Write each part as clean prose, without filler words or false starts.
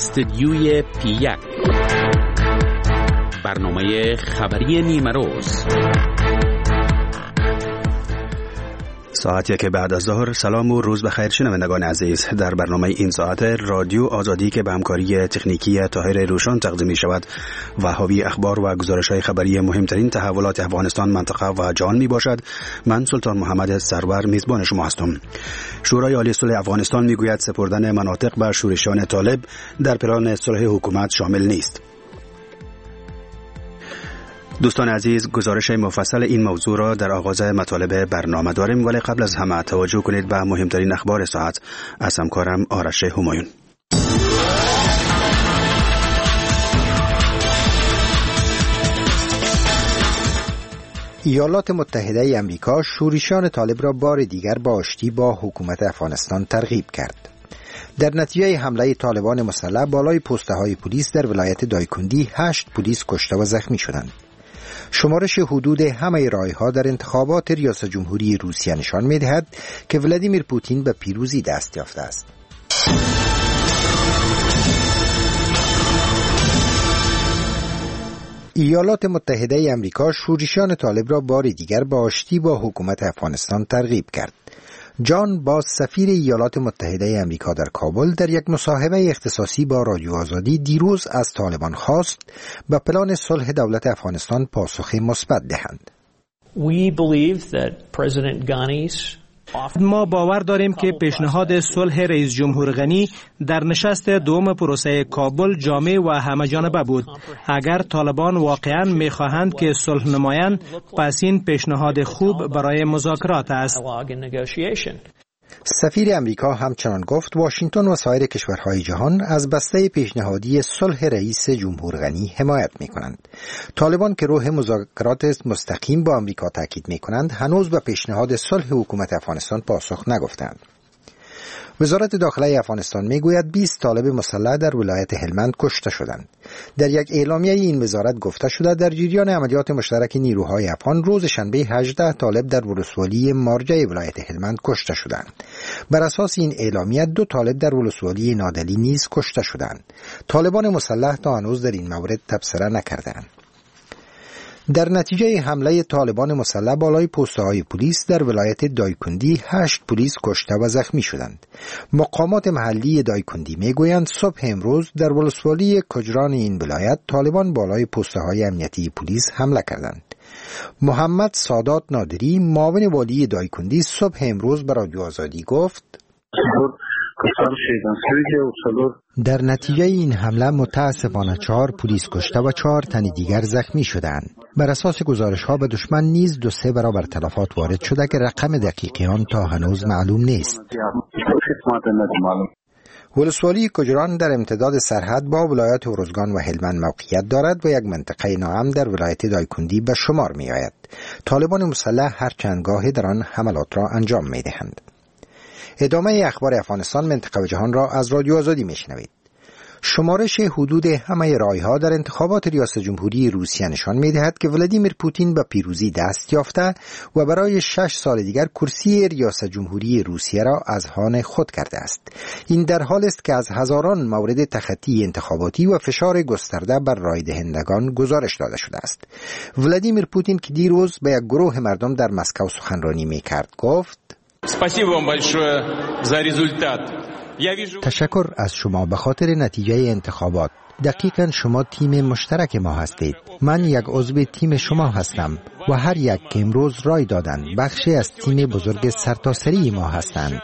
استدیوی P1 برنامه خبری نیمروز ساعتی که بعد از ظهر. سلام و روز بخیر شنوندگان عزیز. در برنامه این ساعت رادیو آزادی که به همکاری تکنیکی طاهر روشن تقدیم می شود و حاوی اخبار و گزارش‌های خبری مهمترین تحولات افغانستان، منطقه و جهان می باشد. من سلطان محمد سرور میزبان شما هستم. شورای عالی صلح افغانستان می گوید سپردن مناطق به شورشیان طالب در پلان صلح حکومت شامل نیست. دوستان عزیز، گزارش مفصل این موضوع را در آغاز مطالب برنامه داریم، ولی قبل از همه توجه کنید به مهمترین اخبار ساعت از همکارم آرش همایون. ایالات متحده ای آمریکا شورشیان طالب را بار دیگر به آشتی با حکومت افغانستان ترغیب کرد. در نتیجه حمله طالبان مسلح بالای پست‌های پلیس در ولایت دایکندی 8 پلیس کشته و زخمی شدند. شمارش حدود همه رای‌ها در انتخابات ریاست جمهوری روسیه نشان می‌دهد که ولادیمیر پوتین به پیروزی دست یافته است. ایالات متحده ای آمریکا شورشیان طالب را بار دیگر به آشتی با حکومت افغانستان ترغیب کرد. جان باز، سفیر ایالات متحده ای آمریکا در کابل، در یک مصاحبه اختصاصی با رادیو آزادی دیروز از طالبان خواست به پلان صلح دولت افغانستان پاسخ مثبت دهند. ما باور داریم که پیشنهاد صلح رئیس جمهور غنی در نشست دوم پروسه کابل جامع و همه‌جانبه بود. اگر طالبان واقعاً می‌خواهند که صلح نمایند، پس این پیشنهاد خوب برای مذاکرات است. سفیر امریکا همچنان گفت واشنگتن و سایر کشورهای جهان از بسته پیشنهادی صلح رئیس جمهور غنی حمایت می‌کنند. طالبان که روح مذاکرات مستقیم با امریکا تاکید می‌کنند، هنوز به پیشنهاد صلح حکومت افغانستان پاسخ نگفتند. وزارت داخله افغانستان میگوید 20 طالب مسلح در ولایت هلمند کشته شدند. در یک اعلامیه این وزارت گفته شده در جریان عملیات مشترک نیروهای افغان روز شنبه 18 طالب در ولسوالی مارجه ولایت هلمند کشته شدند. بر اساس این اعلامیه 2 طالب در ولسوالی نادلی نیز کشته شدند. طالبان مسلح تا هنوز در این مورد تبصره نکردند. در نتیجه حمله طالبان مسلح بالای پست‌های پلیس در ولایت دایکندی 8 پلیس کشته و زخمی شدند. مقامات محلی دایکندی میگویند صبح امروز در ولسوالی کجران این ولایت طالبان بالای پست‌های امنیتی پلیس حمله کردند. محمد سادات نادری، معاون والی دایکندی، صبح امروز به رادیو آزادی گفت در نتیجه این حمله متاسفانه 4 پلیس کشته و 4 تن دیگر زخمی شدند. بر اساس گزارش‌ها به دشمن نیز 2-3 برابر تلفات وارد شده که رقم دقیقی آن تا هنوز معلوم نیست. ولسوالی کجران در امتداد سرحد با ولایات ارزگان و هلمند موقعیت دارد و یک منطقه ناامن در ولایت دایکندی به شمار می آید. طالبان مسلح هر چند گاهی در آن حملات را انجام می دهند. ادامه اخبار افغانستان، منطقه و جهان را از رادیو آزادی میشنوید. شمارش حدود همه رای‌ها در انتخابات ریاست جمهوری روسیه نشان می‌دهد که ولادیمیر پوتین به پیروزی دست یافته و برای 6 سال دیگر کرسی ریاست جمهوری روسیه را از آن خود کرده است. این در حالی است که از هزاران مورد تخطی انتخاباتی و فشار گسترده بر رای دهندگان گزارش داده شده است. ولادیمیر پوتین که دیروز به یک گروه مردم در مسکو سخنرانی می‌کرد گفت تشکر از شما به خاطر نتیجه انتخابات. دقیقاً شما تیم مشترک ما هستید. من یک عضو تیم شما هستم و هر یک که امروز رای دادند بخشی از تیم بزرگ سرتاسری ما هستند.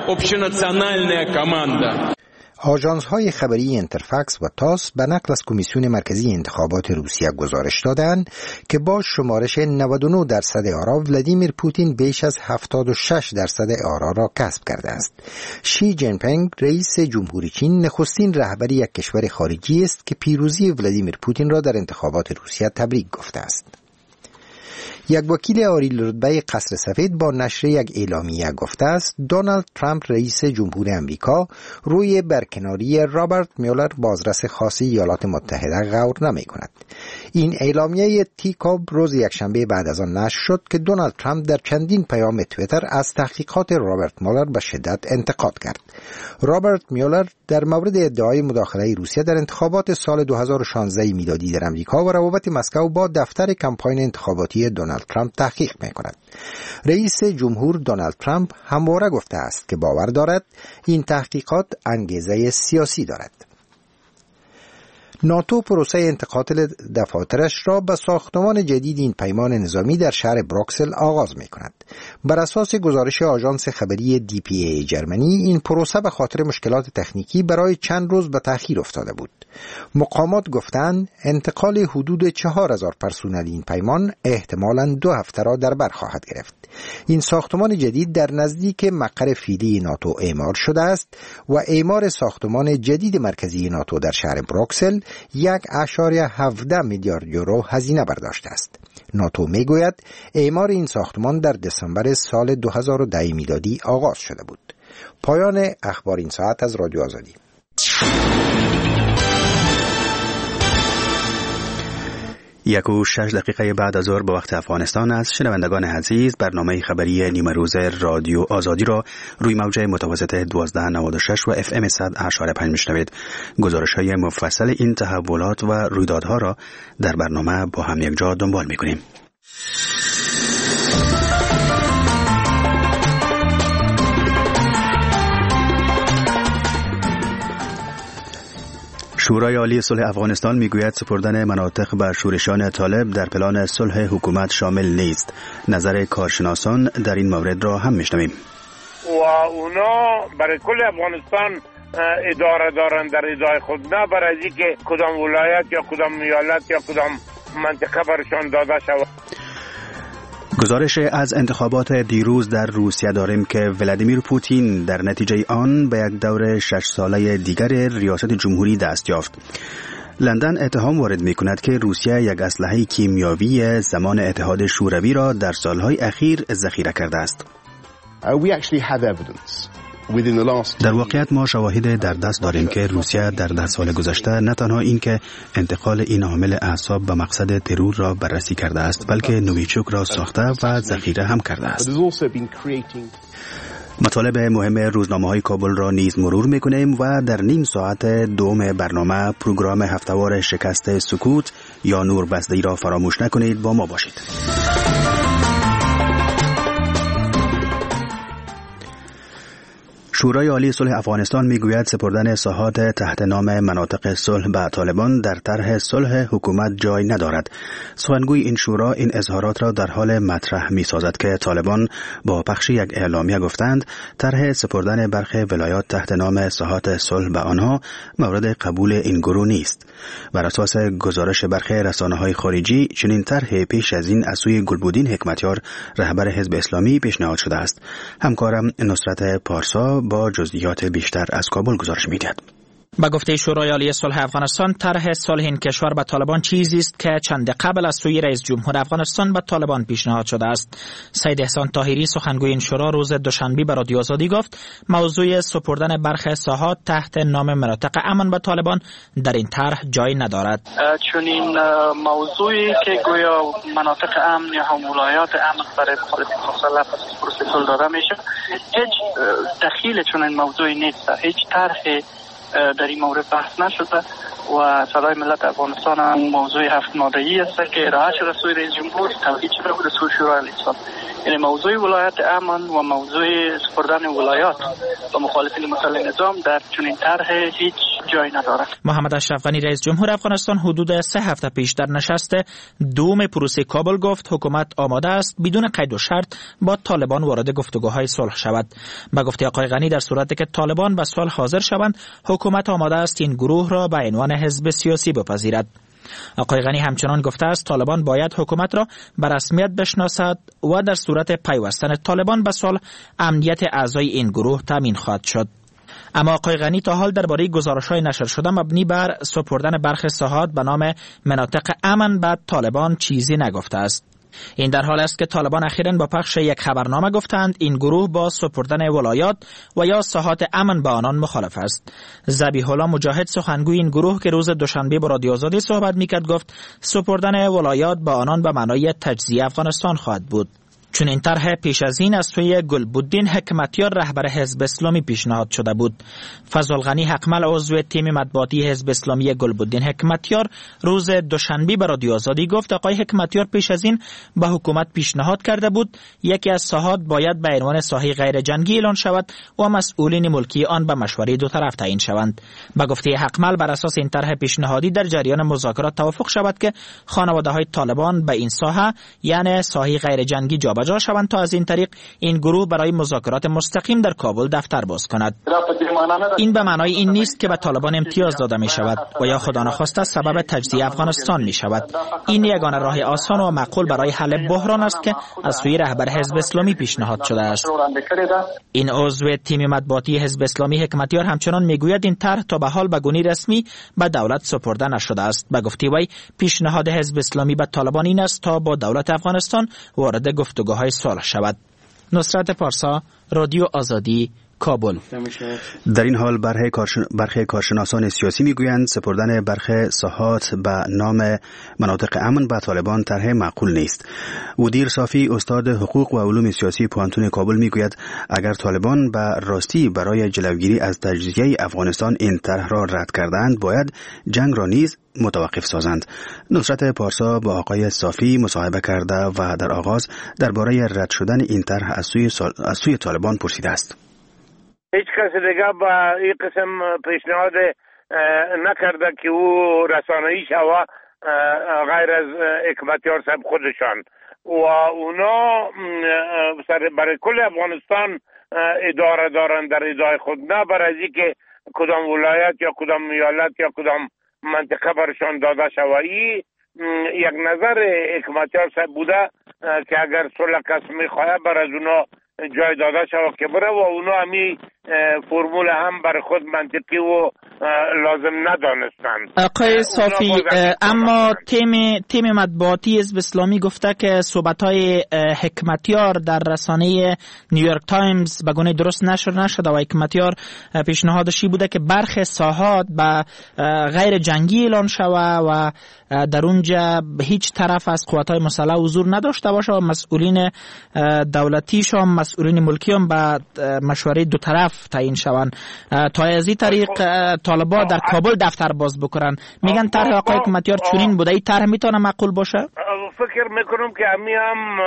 آژانس‌های خبری اینترفاکس و تاس به نقل از کمیسیون مرکزی انتخابات روسیه گزارش دادند که با شمارش 99% آرا ولادیمیر پوتین بیش از 76% آرا را کسب کرده است. شی جین پینگ، رئیس جمهوری چین، نخستین رهبر یک کشور خارجی است که پیروزی ولادیمیر پوتین را در انتخابات روسیه تبریک گفته است. یک وکیل عالی رتبه قصر سفید با نشر یک اعلامیه گفته است دونالد ترامپ رئیس جمهور امریکا روی برکناری رابرت میولر بازرس خاص ایالات متحده غور نمی کند. این اعلامیه تیکاب روز یکشنبه بعد از آن نشر شد که دونالد ترامپ در چندین پیام توییتر از تحقیقات رابرت میولر به شدت انتقاد کرد. رابرت میولر در مورد ادعای مداخله روسیه در انتخابات سال 2016 میلادی در امریکا و روابط مسکو با دفتر کمپاین انتخاباتی دونالد ترامپ تحقیق می‌کند. رئیس جمهور دونالد ترامپ همواره گفته است که باور دارد این تحقیقات انگیزه سیاسی دارد. ناتو پروسه انتقال دفاترش را به ساختمان جدید این پیمان نظامی در شهر بروکسل آغاز می کند. بر اساس گزارش آژانس خبری DPA جرمنی این پروسه به خاطر مشکلات تکنیکی برای چند روز به تأخیر افتاده بود. مقامات گفتند انتقال حدود 4000 پرسنل این پیمان احتمالاً 2 هفته را در بر خواهد گرفت. این ساختمان جدید در نزدیک مقر فعلی ناتو اعمار شده است و اعمار ساختمان جدید مرکزی ناتو در شهر بروکسل 1.17 میلیارد یورو هزینه برداشته است. ناتو میگوید اعمار این ساختمان در دسامبر سال 2010 میلادی آغاز شده بود. پایان اخبار این ساعت از رادیو آزادی. 1:06 بعد از ظهر به وقت افغانستان است. شنوندگان عزیز، برنامه خبری نیمه روز رادیو آزادی را روی موج متوسط 1296 و FM 100.5 میشنوید. گزارش‌های مفصل این تحولات و رویدادها را در برنامه با هم یک جا دنبال می‌کنیم. شورای عالی صلح افغانستان میگوید سپردن مناطق به شورشیان طالب در پلان صلح حکومت شامل نیست. نظر کارشناسان در این مورد را هم میشنویم. و اونا برای کل افغانستان اداره دارن در اداره خود، نه برای اینکه کدام ولایت یا کدام ایالت یا کدام منطقه برشان داده شود. گزارش از انتخابات دیروز در روسیه داریم که ولادیمیر پوتین در نتیجه آن به یک دور 6 ساله دیگر ریاست جمهوری دست یافت. لندن اتهام وارد می کند که روسیه یک اسلحه کیمیاوی زمان اتحاد شوروی را در سالهای اخیر ذخیره کرده است. در واقعیت ما شواهد در دست داریم که روسیه در 10 سال گذشته نه تنها این که انتقال این عامل اعصاب به مقصد ترور را بررسی کرده است، بلکه نویچوک را ساخته و ذخیره هم کرده است. مطالب مهم روزنامه‌های کابل را نیز مرور می‌کنیم و در نیم ساعت دوم برنامه پروگرام هفته‌وار شکست سکوت یا نور بسته را فراموش نکنید، با ما باشید. شورای عالی صلح افغانستان میگوید سپردن ساحات تحت نام مناطق صلح به طالبان در طرح صلح حکومت جای ندارد. سخنگوی این شورا این اظهارات را در حال مطرح می‌سازد که طالبان با پخش یک اعلامیه گفتند طرح سپردن برخی ولایات تحت نام ساحات صلح به آنها مورد قبول این گروه نیست. بر اساس گزارش برخی رسانه‌های خارجی چنین طرح پیش از این از سوی گلبودین حکمتیار رهبر حزب اسلامی پیشنهاد شده است. همکارم نصرت پارسا با جزئیات بیشتر از کابل گزارش می‌دهد. با گفته شورای عالی صلح افغانستان، طرح صلح این کشور به طالبان چیزی است که چند قبل از سوی رئیس جمهور افغانستان به طالبان پیشنهاد شده است. سید احسان طاهری سخنگوی این شورا روز دوشنبه به رادیو آزادی گفت موضوع سپردن برخی ساحات تحت نام مناطق امن به طالبان در این طرح جای ندارد. چون این موضوعی که گویا مناطق امن یا هم ولایات امن برای مخالفین مسلح پس پروسه صلح داده میشه، هیچ دخیل چون این موضوعی نیست. هیچ طرح در این مورد بحث نشده و صدای ملت افغانستان هم موضوع 7 ماده‌ای است که ارائه شده سوی رئیس جمهور، توجیه شده بود سوی شورای عالی صلح. یعنی موضوع ولایت امن و موضوع سپردن ولایات و مخالفین مسلح نظام در چنین طرح هیچ جای ندارد. محمد اشرف غنی رئیس جمهور افغانستان حدود 3 هفته پیش در نشست دوم پروسه کابل گفت حکومت آماده است بدون قید و شرط با طالبان وارد گفتگوهای صلح شود. با گفته آقای غنی در صورتی که طالبان به صلح حاضر شوند، حکومت آماده است این گروه را به عنوان حزب سیاسی بپذیرد. آقای غنی همچنان گفته است طالبان باید حکومت را به رسمیت بشناسد و در صورت پیوستن طالبان به صلح امنیت اعضای این گروه تامین خواهد شد. اما آقای غنی تا حال درباره گزارش‌های نشر شده مبنی بر سپردن برخی ساحات به نام مناطق امن به طالبان چیزی نگفته است. این در حال است که طالبان اخیراً با پخش یک خبرنامه گفتند این گروه با سپردن ولایات و یا ساحات امن به آنان مخالف است. ذبیح الله مجاهد سخنگوی این گروه که روز دوشنبه با رادیو آزادی صحبت میکرد گفت سپردن ولایات به آنان به معنای تجزیه افغانستان خواهد بود. چون این طرح پیش از این از سوی گلبدین حکمتیار رهبر حزب اسلامی پیشنهاد شده بود. فضل غنی حقمل عضو تیم مطبوعاتی حزب اسلامی گلبدین حکمتیار روز دوشنبه به رادیو آزادی گفت آقای حکمتیار پیش از این به حکومت پیشنهاد کرده بود یکی از ساحات باید به عنوان ساحه غیر جنگی اعلان شود و مسئولین ملکی آن به مشوره دو طرف تعیین شوند. به گفته حقمل بر اساس این طرح پیشنهادی در جریان مذاکرات توافق شود که خانواده‌های طالبان به این ساحه یعنی ساحه غیر جنگی جابجا شوند تا از این طریق این گروه برای مذاکرات مستقیم در کابل دفتر باز کند. این به معنای این نیست که به طالبان امتیاز داده می شود و یا خدا نخواسته سبب تجزیه افغانستان می شود. این یگانه راه آسان و معقول برای حل بحران است که از سوی رهبر حزب اسلامی پیشنهاد شده است. این عضو تیم مطبوعاتی حزب اسلامی حکمتیار همچنان میگوید این طرح تا به حال به گونی رسمی به دولت سپرده نشده است. به گفته وی پیشنهاد حزب اسلامی به طالبان این است تا با دولت افغانستان وارد گفتگوهای صلح شود. نصرت پارسا، رادیو آزادی، کابل. در این حال برخی کارشناسان سیاسی میگویند سپردن برخی ساحات به نام مناطق امن به طالبان طرح معقول نیست. ودیر صافی استاد حقوق و علوم سیاسی پوانتون کابل میگوید اگر طالبان به راستی برای جلوگیری از تجزیه افغانستان این طرح را رد کردند باید جنگ را نیز متوقف سازند. نصرت پارسا با آقای صافی مصاحبه کرده و در آغاز درباره رد شدن این طرح از سوی طالبان پرسیده است. هیچ کس دیگه با این قسم پیشنهاد نکرده که او رسانه‌ای شوه غیر از حکمتیار صاحب خودشان و اونا برای کل افغانستان اداره دارن در اداره خود، نه برای که کدام ولایت یا کدام ایالت یا کدام منطقه برشان داده شوه. یک نظر حکمتیار صاحب بوده که اگر صلح کس میخواه بر از اونا جای داده شود که بره و اونا همی فرمول هم بر خود منطقی و لازم ندانستند. آقای صافی اما تیم مطبوعاتی حزب اسلامی گفته که صحبت‌های حکمتیار در رسانه نیویورک تایمز به گونه درست نشر نشده و حکمتیار پیشنهادشی بوده که برخی ساحات به غیر جنگی اعلان شود و در اونجا هیچ طرف از قوت‌های مسلح حضور نداشته باشه و مسئولین دولتیش هم مسئولین ملکی هم به مشوره دو طرف تعیین شوند تا از این طریق طالبان در کابل دفتر باز بکنن. میگن طرح آقای حکمتیار چنین بوده، این طرح میتونه معقول باشه؟ فکر میکنم که همی هم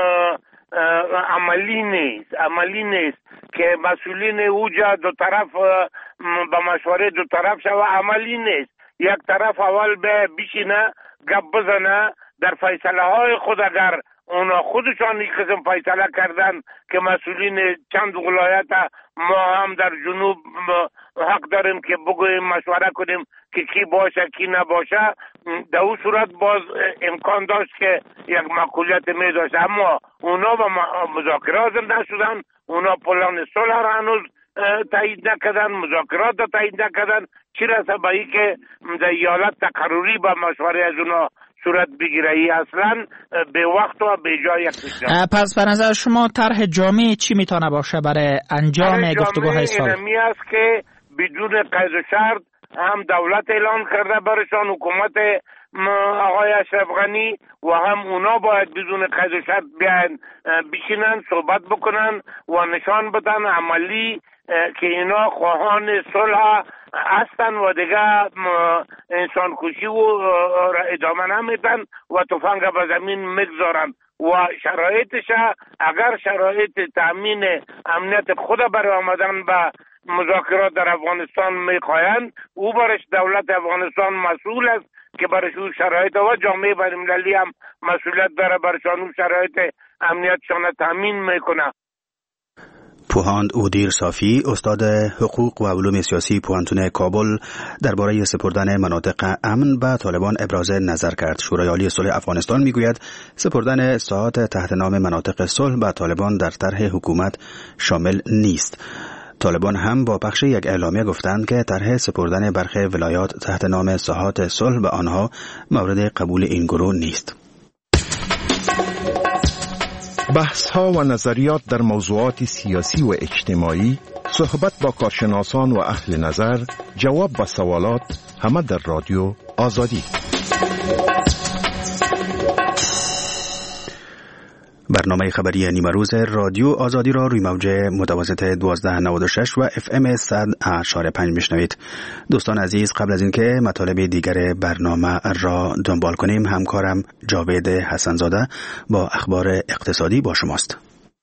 عملی نیست که مسئولین اوجا دو طرف به مشوره دو طرف شوه. عملی نیست. یک طرف اول به بشینه گپ بزنه در فیصله های خود. اگر اونا خودشان این قسم فیصله کردن که مسئولین چند ولایت ما هم در جنوب حق داریم که بگویم مشوره کنیم که کی باشه کی نباشه، در اون صورت باز امکان داشت که یک معقولیت می داشت. اما اونا با مذاکرات نشدن، اونا پلان صلح را هنوز تایید نکردن، مذاکرات را تایید نکردن. چی رسه به این که در ایالت تقرری با مشوره از اونا صورت بگیره؟ اصلا به وقت و به جای یک پیشنهاد. پس به نظر شما طرح جامع چی میتونه باشه برای انجام گفتگوهای صلح؟ اینمی است که بدون قید و شرط هم دولت اعلان کرده برشان حکومت آقای اشرف غنی و هم اونا باید بدون قید و شرط بیان بشینن صحبت بکنن و نشان بدن عملی که اینا خواهان صلح هستن و دیگه انسان کشی و ادامه نمیدن و تفنگ به زمین میگذارن و شرایطش اگر شرایط تامین امنیت خود برای آمدن به مذاکرات در افغانستان میخواهند، او برش دولت افغانستان مسئول است که برش او شرایط و جامعه بین‌المللی هم مسئولیت داره برشان او شرایط امنیتشان تامین میکنه. پوهاند ودیر صافی استاد حقوق و علوم سیاسی پوانتون کابل درباره سپردن مناطق امن به طالبان ابراز نظر کرد. شورای عالی صلح افغانستان میگوید سپردن ساحات تحت نام مناطق صلح به طالبان در طرح حکومت شامل نیست. طالبان هم با پخش یک اعلامیه گفتند که طرح سپردن برخی ولایات تحت نام ساحات صلح به آنها مورد قبول این گروه نیست. بحث‌ها و نظریات در موضوعات سیاسی و اجتماعی، صحبت با کارشناسان و اهل نظر، جواب به سوالات، همه در رادیو آزادی. برنامه خبری نیمروز رادیو آزادی را روی موج متوسط 1296 و FM 100.5 میشنوید. دوستان عزیز، قبل از اینکه مطالب دیگر برنامه را دنبال کنیم، همکارم جاوید حسنزاده با اخبار اقتصادی با شماست.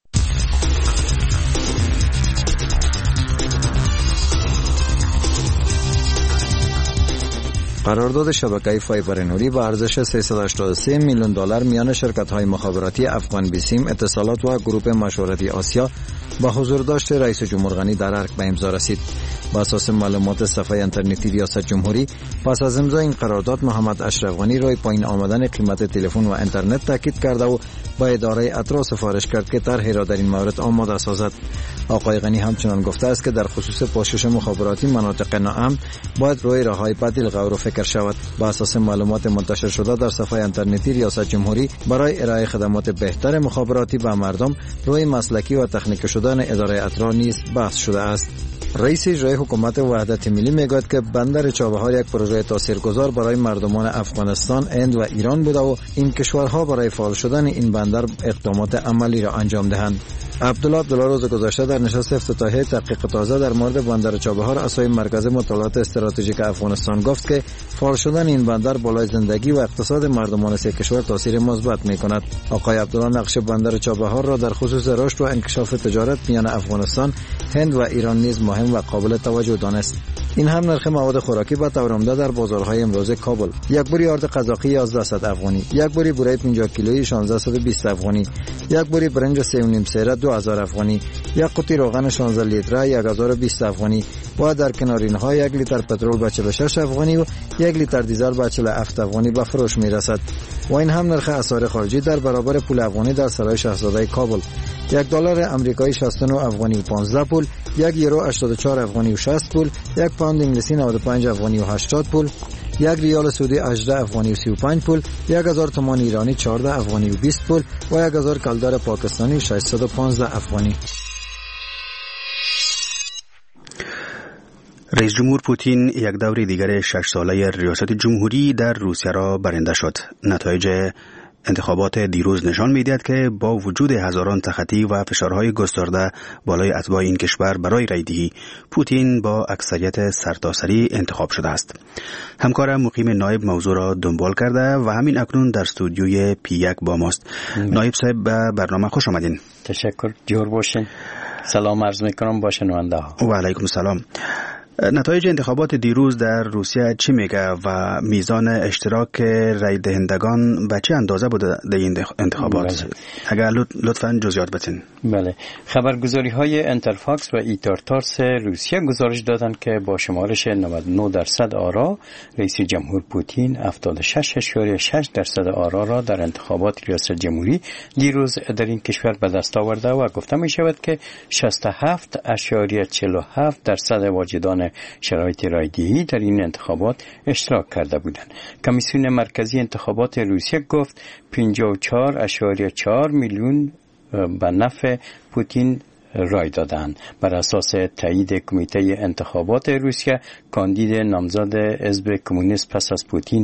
قرارداد شبکه فایبر نوری با ارزش 383 میلیون دلار میان شرکت‌های مخابراتی افغان بیسیم، اتصالات و گروه مشورتی آسیا با حضور داشت رئیس جمهور غنی در ارگ به امضا رسید. با اساس معلومات صفحه اینترنتی ریاست جمهوری، پس از امضای این قرارداد محمد اشرف غنی روی پایین آمدن قیمت تلفن و اینترنت تاکید کرده و با اداره اطراف سفارش کرد که طرحی را در این مورد آماده سازد. آقای غنی همچنان گفته است که در خصوص پوشش مخابراتی مناطق ناامن باید روی راههای بدیل غور و فکر شود. با اساس معلومات منتشر شده در صفحه اینترنتی ریاست جمهوری، برای ارائه خدمات بهتر مخابراتی به مردم روی مسلکی و تکنیکی شدن اداره اطراف نیز بحث شده است. رئیس اجرایی حکومت وحدت ملی میگوید که بندر چابهار یک پروژه تاثیرگذار برای مردمان افغانستان، هند و ایران بوده و این کشورها برای فعال شدن این بندر اقدامات عملی را انجام دهند. عبدالله روز گذشته در نشست افتتاحیه تحقیق تازه در مورد بندر چابهار از سوی مرکز مطالعات استراتژیک افغانستان گفت که فعال شدن این بندر بالای زندگی و اقتصاد مردمان سه کشور تاثیر مثبت می‌کند. آقای عبدالله نقش بندر چابهار را در خصوص رشد و انکشاف تجارت میان افغانستان، هند و ایران نیز مهم و قابل توجه دانست. این هم نرخ مواد خوراکی با تورم در بازارهای امروز کابل: یک بوری آرد قزاقی 1100 افغانی، یک بوری بوره 50 کیلویی 1620 افغانی، یک بوری برنج 3.5 سیره 2000 افغانی، یک قوطی روغن 16 لیتره 1020 افغانی و در کنار اینها 1 لیتر پترول به 46 افغانی و 1 لیتر دیزل به 47 افغانی به فروش میرسد. و این هم نرخ اسعار خارجی در برابر پول افغانی در سرای شاهزاده کابل: یک دلار آمریکایی 69 افغانی و 15 پول، یک یورو 84 افغانی و 60 پول، یک پوند انگلیسی 95 افغانی و 80 پول، یک ریال سعودی 18 افغانی و 35 پول، 1000 تومان ایرانی 14 افغانی و 20 پول و 1000 کلدار پاکستانی 615 افغانی. رئیس جمهور پوتین یک دوره دیگر 6 ساله ریاست جمهوری در روسیه را برنده شد. نتایج انتخابات دیروز نشان می‌دهد که با وجود هزاران تخطی و فشارهای گسترده بالای اتباع این کشور برای رایدهی، پوتین با اکثریت سرتاسری انتخاب شده است. همکارم مقیم نایب موضوع را دنبال کرده و همین اکنون در استودیوی P1 با ماست. نایب صاحب، به برنامه خوش آمدین. تشکر، جور باشین. سلام عرض میکنم با شنونده ها. و علیکم السلام. نتایج انتخابات دیروز در روسیه چی میگه و میزان اشتراک رای دهندگان به چه اندازه بوده در این انتخابات؟ اگر لطفاً جزئیات بتین. بله، خبرگزاری های انترفاکس و ایتارتارس روسیه گزارش دادند که با شمارش 99% آرا، رئیس جمهور پوتین 76.6% آرا را در انتخابات ریاست جمهوری دیروز در این کشور به دست آورده و گفته می شود که 67.47% واجدان شرایط رایدهی در این انتخابات اشتراک کرده بودند. کمیسیون مرکزی انتخابات روسیه گفت 54.4 میلیون به نفع پوتین رای دادند. بر اساس تایید کمیته انتخابات روسیه، کاندید نامزد حزب کمونیست پس از پوتین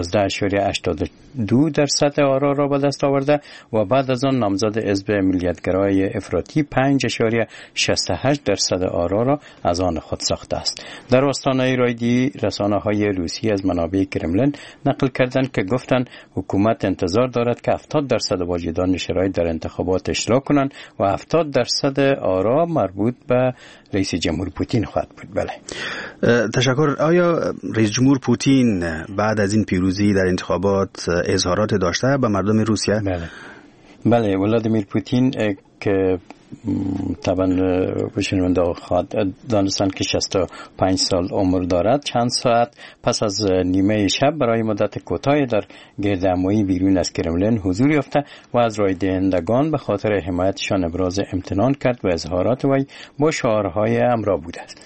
11.82% آرا را به دست آورده و بعد از آن نامزد حزب ملیت‌گرای افراطی 5.68% آرا را از آن خود ساخته است. در آستانه رایدهی، رسانه‌های روسی از منابع کرملین نقل کردند که گفتند حکومت انتظار دارد که 70% واجدان شرایط در انتخابات اشتراک کنند و 70% آرا مربوط به رئیس جمهور پوتین خواهد بود. بله. تشکر. آیا رئیس جمهور پوتین بعد از این پیروزی در انتخابات اظهارات داشته به مردم روسیه؟ بله، ولادیمیر پوتین که طبعا بشنونده خواهد دانستند که 65 سال عمر دارد، چند ساعت پس از نیمه شب برای مدت کوتاهی در گردهمایی بیرون از کرملین حضور یافته و از رای دهندگان به خاطر حمایتشان ابراز امتنان کرد و اظهارات وی با شعارهای همراه بوده است.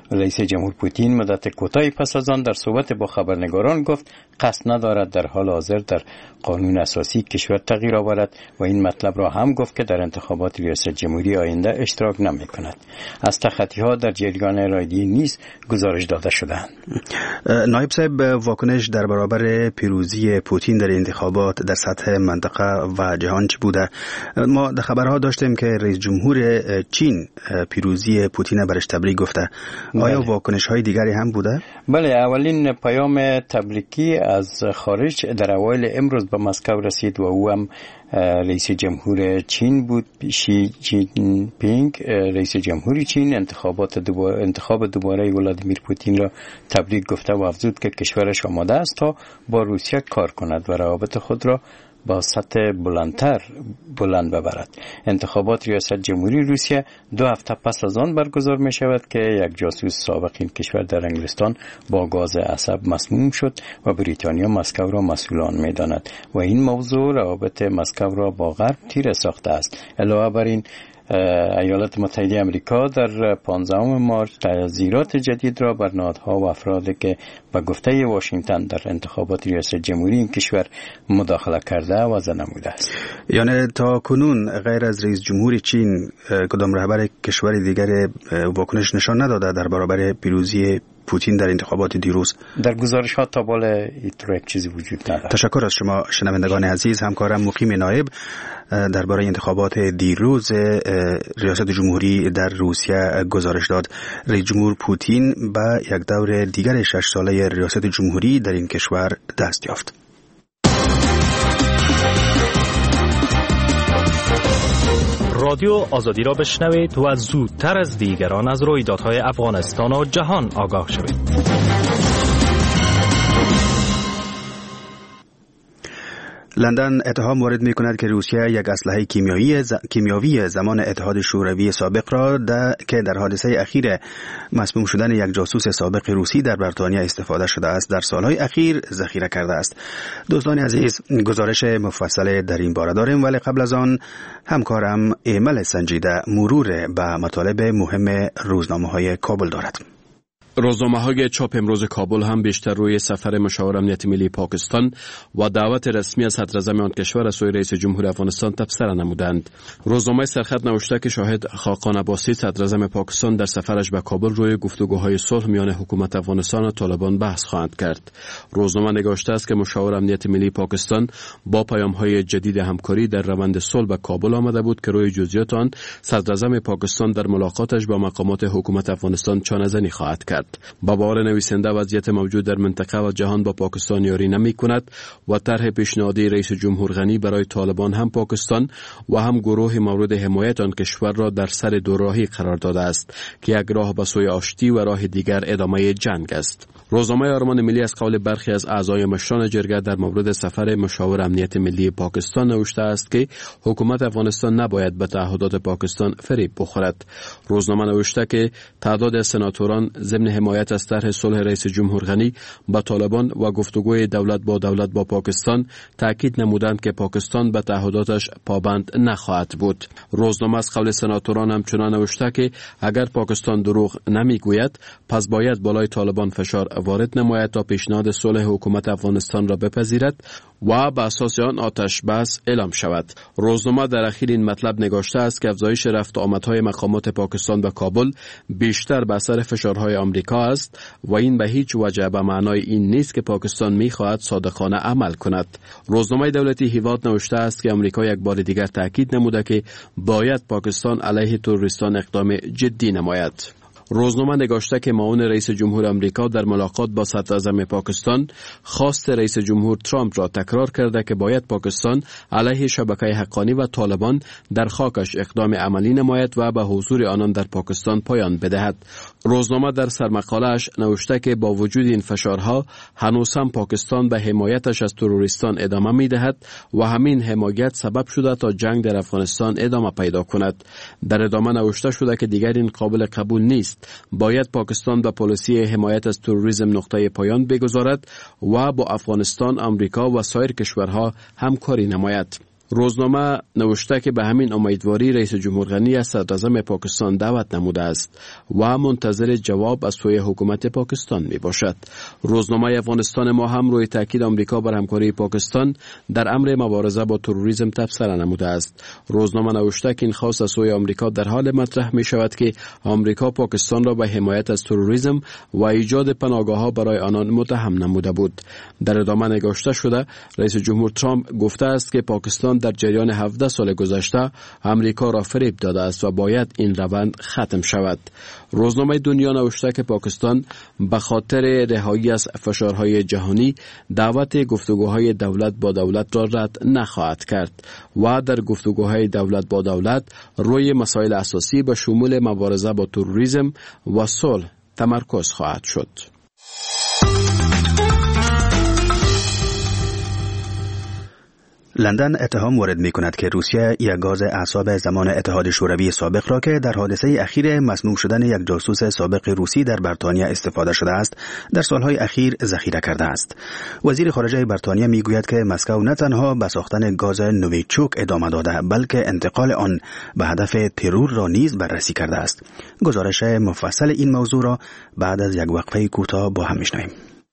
رئیس جمهور پوتین مدت کوتاهی پس از آن در صحبت با خبرنگاران گفت قصد ندارد در حال حاضر در قانون اساسی کشور تغییر آورد و این مطلب را هم گفت که در انتخابات ریاست جمهوری آینده اشتراک نمی کند. از تخطی‌ها در جریان رایدی نیز گزارش داده شدند. نایب صاحب، واکنش در برابر پیروزی پوتین در انتخابات در سطح منطقه و جهان چی بوده؟ ما در خبرها داشتیم که رئیس جمهور چین پیروزی پوتین برش تبریک گفته. آیا واکنش های دیگری هم بوده؟ بله، اولین پیام تبریکی از خارج در اوایل امروز به مسکو رسید و او هم رئیس جمهور چین بود. شی جین پینگ رئیس جمهور چین انتخاب دوباره ولادیمیر پوتین را تبریک گفته و افزود که کشورش آماده است تا با روسیه کار کند و روابط خود را با سطح بلند ببرد. انتخابات ریاست جمهوری روسیه 2 هفته پس از آن برگزار می شود که یک جاسوس سابق این کشور در انگلستان با گاز عصب مسموم شد و بریتانیا مسکو را مسئول آن می داند و این موضوع روابط مسکو را با غرب تیره ساخته است. علاوه بر این ایالات متحده آمریکا در 15 مارس تعزیرات جدید را بر نهادها و افرادی که به گفته واشنگتن در انتخابات ریاست جمهوری این کشور مداخله کرده وضع نموده است. یعنی تا کنون غیر از رئیس جمهور چین کدام رهبر کشور دیگر واکنش نشان نداده در برابر پیروزی پوتین در انتخابات دیروز؟ در گزارش ها تا بال ایتر یک چیزی وجود ندارد. تشکر از شما شنوندگان عزیز. همکارم مقیم نایب درباره انتخابات دیروز ریاست جمهوری در روسیه گزارش داد. رئیس جمهور پوتین به یک دور دیگر 6 ساله ریاست جمهوری در این کشور دست یافت. رادیو آزادی را بشنوید و زودتر از دیگران از رویدادهای افغانستان و جهان آگاه شوید. لندن اتهام وارد می کند که روسیه یک اسلحه کیمیاوی زمان اتحاد شوروی سابق را که در حادثه اخیر مسموم شدن یک جاسوس سابق روسی در بریتانیا استفاده شده است در سالهای اخیر ذخیره کرده است. دوستان عزیز، گزارش مفصل در این باره داریم، ولی قبل از آن همکارم ایمل سنجیده مرور به مطالب مهم روزنامه‌های کابل دارد. روزنامه‌های چاپ امروز کابل هم بیشتر روی سفر مشاور امنیت ملی پاکستان و دعوت رسمی از صدراعظم آن کشور از سوی رئیس جمهور افغانستان تبصره نمودند. روزنامه سرخط نوشته که شاهد خاقان عباسی صدراعظم پاکستان در سفرش به کابل روی گفتگوهای صلح میان حکومت افغانستان و طالبان بحث خواهند کرد. روزنامه نگاشته است که مشاور امنیت ملی پاکستان با پیام‌های جدید همکاری در روند صلح به کابل آمده بود که روی جزئیات آن صدراعظم پاکستان در ملاقاتش با مقامات حکومت افغانستان چانه‌زنی خواهد کرد. با باور نویسنده وضعیت موجود در منطقه و جهان با پاکستان یاری نمی کند و طرح پیشنهادی رئیس جمهور غنی برای طالبان هم پاکستان و هم گروه مورد حمایت آن کشور را در سر دو راهی قرار داده است که یک راه به سوی آشتی و راه دیگر ادامه جنگ است. روزنامه آرمان ملی از قول برخی از اعضای مشران جرگه در مورد سفر مشاور امنیت ملی پاکستان نوشته است که حکومت افغانستان نباید به تعهدات پاکستان فریب بخورد. روزنامه نوشته که تعداد سناتوران ضمن حمایت از طرح صلح رئیس جمهور غنی با طالبان و گفتگوی دولت با پاکستان تاکید نمودند که پاکستان به تعهداتش پابند نخواهد بود. روزنامه از قول سناتوران همچنان نوشته که اگر پاکستان دروغ نمیگوید پس باید بالای طالبان فشار وارد نماید تا پیشنهاد صلح حکومت افغانستان را بپذیرد و به اساس آن آتش بس اعلام شود. روزنامه در اخیر این مطلب نگاشته است که افزایش رفت و آمدهای مقامات پاکستان به کابل بیشتر به اثر فشارهای آمریکا است و این به هیچ وجه به معنای این نیست که پاکستان می‌خواهد صادقانه عمل کند. روزنامه دولتی هیواد نوشته است که آمریکا یک بار دیگر تاکید نموده که باید پاکستان علیه تروریستان اقدام جدی نماید. روزنامه نگاشته که معاون رئیس جمهور آمریکا در ملاقات با صدراعظم پاکستان خواست رئیس جمهور ترامپ را تکرار کرده که باید پاکستان علیه شبکه حقانی و طالبان در خاکش اقدام عملی نماید و به حضور آنان در پاکستان پایان بدهد. روزنامه در سرمقاله‌اش نوشته که با وجود این فشارها هنوز هم پاکستان به حمایتش از تروریستان ادامه می‌دهد و همین حمایت سبب شده تا جنگ در افغانستان ادامه پیدا کند. در ادامه نوشته شده که دیگر این قابل قبول نیست. باید پاکستان به پالیسی حمایت از تروریسم نقطه پایان بگذارد و با افغانستان، آمریکا و سایر کشورها همکاری نماید. روزنامه نوشته که به همین امیدواری رئیس جمهور غنی از صدراعظم پاکستان دعوت نموده است و منتظر جواب از سوی حکومت پاکستان می باشد. روزنامه افغانستان ما هم روی تاکید آمریکا بر همکاری پاکستان در امر مبارزه با تروریسم تبصره نموده است. روزنامه نوشته که این خواست از سوی آمریکا در حال مطرح می شود که آمریکا پاکستان را به حمایت از تروریسم و ایجاد پناهگاه‌ها برای آنان متهم نموده بود. در ادامه نگاشته شده رئیس جمهور ترامپ گفته است که پاکستان در جریان 17 سال گذشته امریکا را فریب داده است و باید این روند ختم شود. روزنامه دنیا نوشته که پاکستان به خاطر رهایی از فشارهای جهانی دعوت گفتگوهای دولت با دولت را رد نخواهد کرد و در گفتگوهای دولت با دولت روی مسائل اساسی به شمول مبارزه با تروریسم و صلح تمرکز خواهد شد. لندن اتهام وارد می کند که روسیه یک گاز اعصاب زمان اتحاد شوروی سابق را که در حادثه اخیر مسموم شدن یک جاسوس سابق روسی در بریتانیا استفاده شده است در سالهای اخیر ذخیره کرده است. وزیر خارجه بریتانیا می گوید که مسکو نه تنها به ساختن گاز نویچوک ادامه داده بلکه انتقال آن به هدف ترور را نیز بررسی کرده است. گزارش مفصل این موضوع را بعد از یک وقفه کوتاه با هم میشنویم.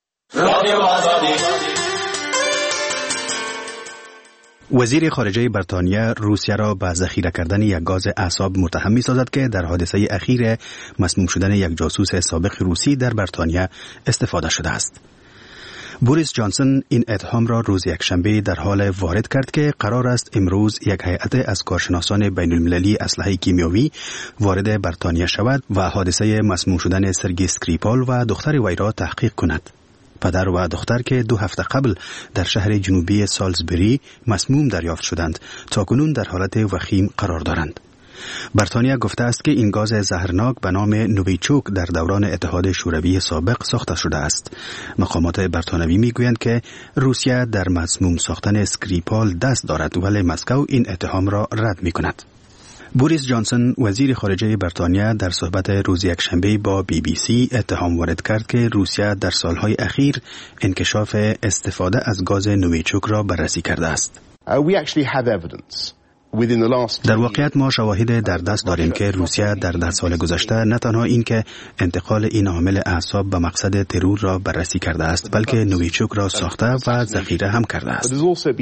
وزیر خارجه بریتانیا روسیه را به ذخیره کردن یک گاز اعصاب متهم می‌سازد که در حادثه اخیر مسموم شدن یک جاسوس سابق روسی در بریتانیا استفاده شده است. بوریس جانسون این اتهام را روز یکشنبه در حال وارد کرد که قرار است امروز یک هیئت از کارشناسان بین‌المللی اسلحه کیمیایی وارد بریتانیا شود و حادثه مسموم شدن سرگئی اسکریپال و دختر وی را تحقیق کند. پدر و دختر که 2 هفته قبل در شهر جنوبی سالزبری مسموم دریافت شدند تاکنون در حالت وخیم قرار دارند. بریتانیا گفته است که این گاز زهرناک به نام نویچوک در دوران اتحاد شوروی سابق ساخته شده است. مقامات بریتانیایی میگویند که روسیه در مسموم ساختن اسکریپال دست دارد ولی مسکو این اتهام را رد می‌کند. بوریس جانسون وزیر خارجه بریتانیا در صحبت روز یکشنبه با BBC اتهام وارد کرد که روسیه در سالهای اخیر انکشاف استفاده از گاز نویچوک را بررسی کرده است. در واقعیت ما شواهد در دست داریم که روسیه در 10 سال گذشته نه تنها این که انتقال این عامل اعصاب به مقصد ترور را بررسی کرده است بلکه نویچوک را ساخته و ذخیره هم کرده است.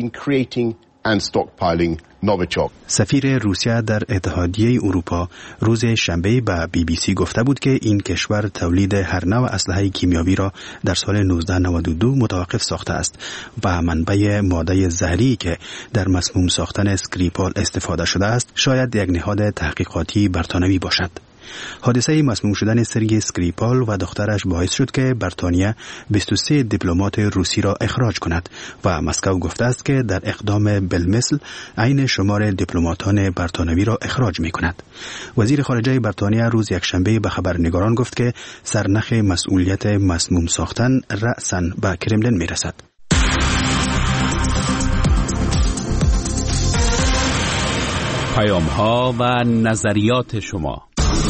سفیر روسیه در اتحادیه اروپا روز شنبه به BBC گفته بود که این کشور تولید هر نوع اسلحه کیمیایی را در سال 1992 متوقف ساخته است و منبع ماده زهری که در مسموم ساختن اسکریپال استفاده شده است شاید یک نهاد تحقیقاتی بریتانیایی باشد. حادثه مسموم شدن سرگئی اسکریپال و دخترش باعث شد که بریتانیا 23 دیپلمات روسی را اخراج کند و مسکو گفته است که در اقدام بالمثل عین شمار دیپلماتان بریتانیایی را اخراج می کند. وزیر خارجه بریتانیا روز یکشنبه به خبرنگاران گفت که سرنخ مسئولیت مسموم ساختن رأساً به کرملین می رسد. پیام‌ها و نظریات شما.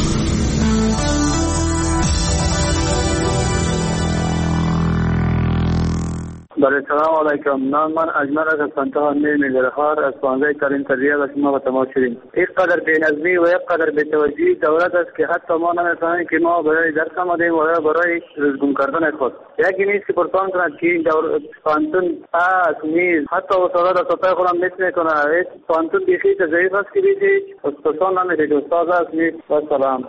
بله سلام علیکم. من اجمل از سنتها میرهار از 15 ترین تریه و شما با تماس شدیم. یک قدر بینظمی و یک قدر بی‌توجهی دولت است که حتی ما نمی‌فهمیم که ما برای درس آمدیم و برای روزگون کردن خود. یکی نیست که پرسان کند که این پانتون نیز حتی وسایل سطح خودم نیست میکنه. پانتون بیخی ضعیف است که بیشی پرسان نمیده. استاد است نیست. و سلام.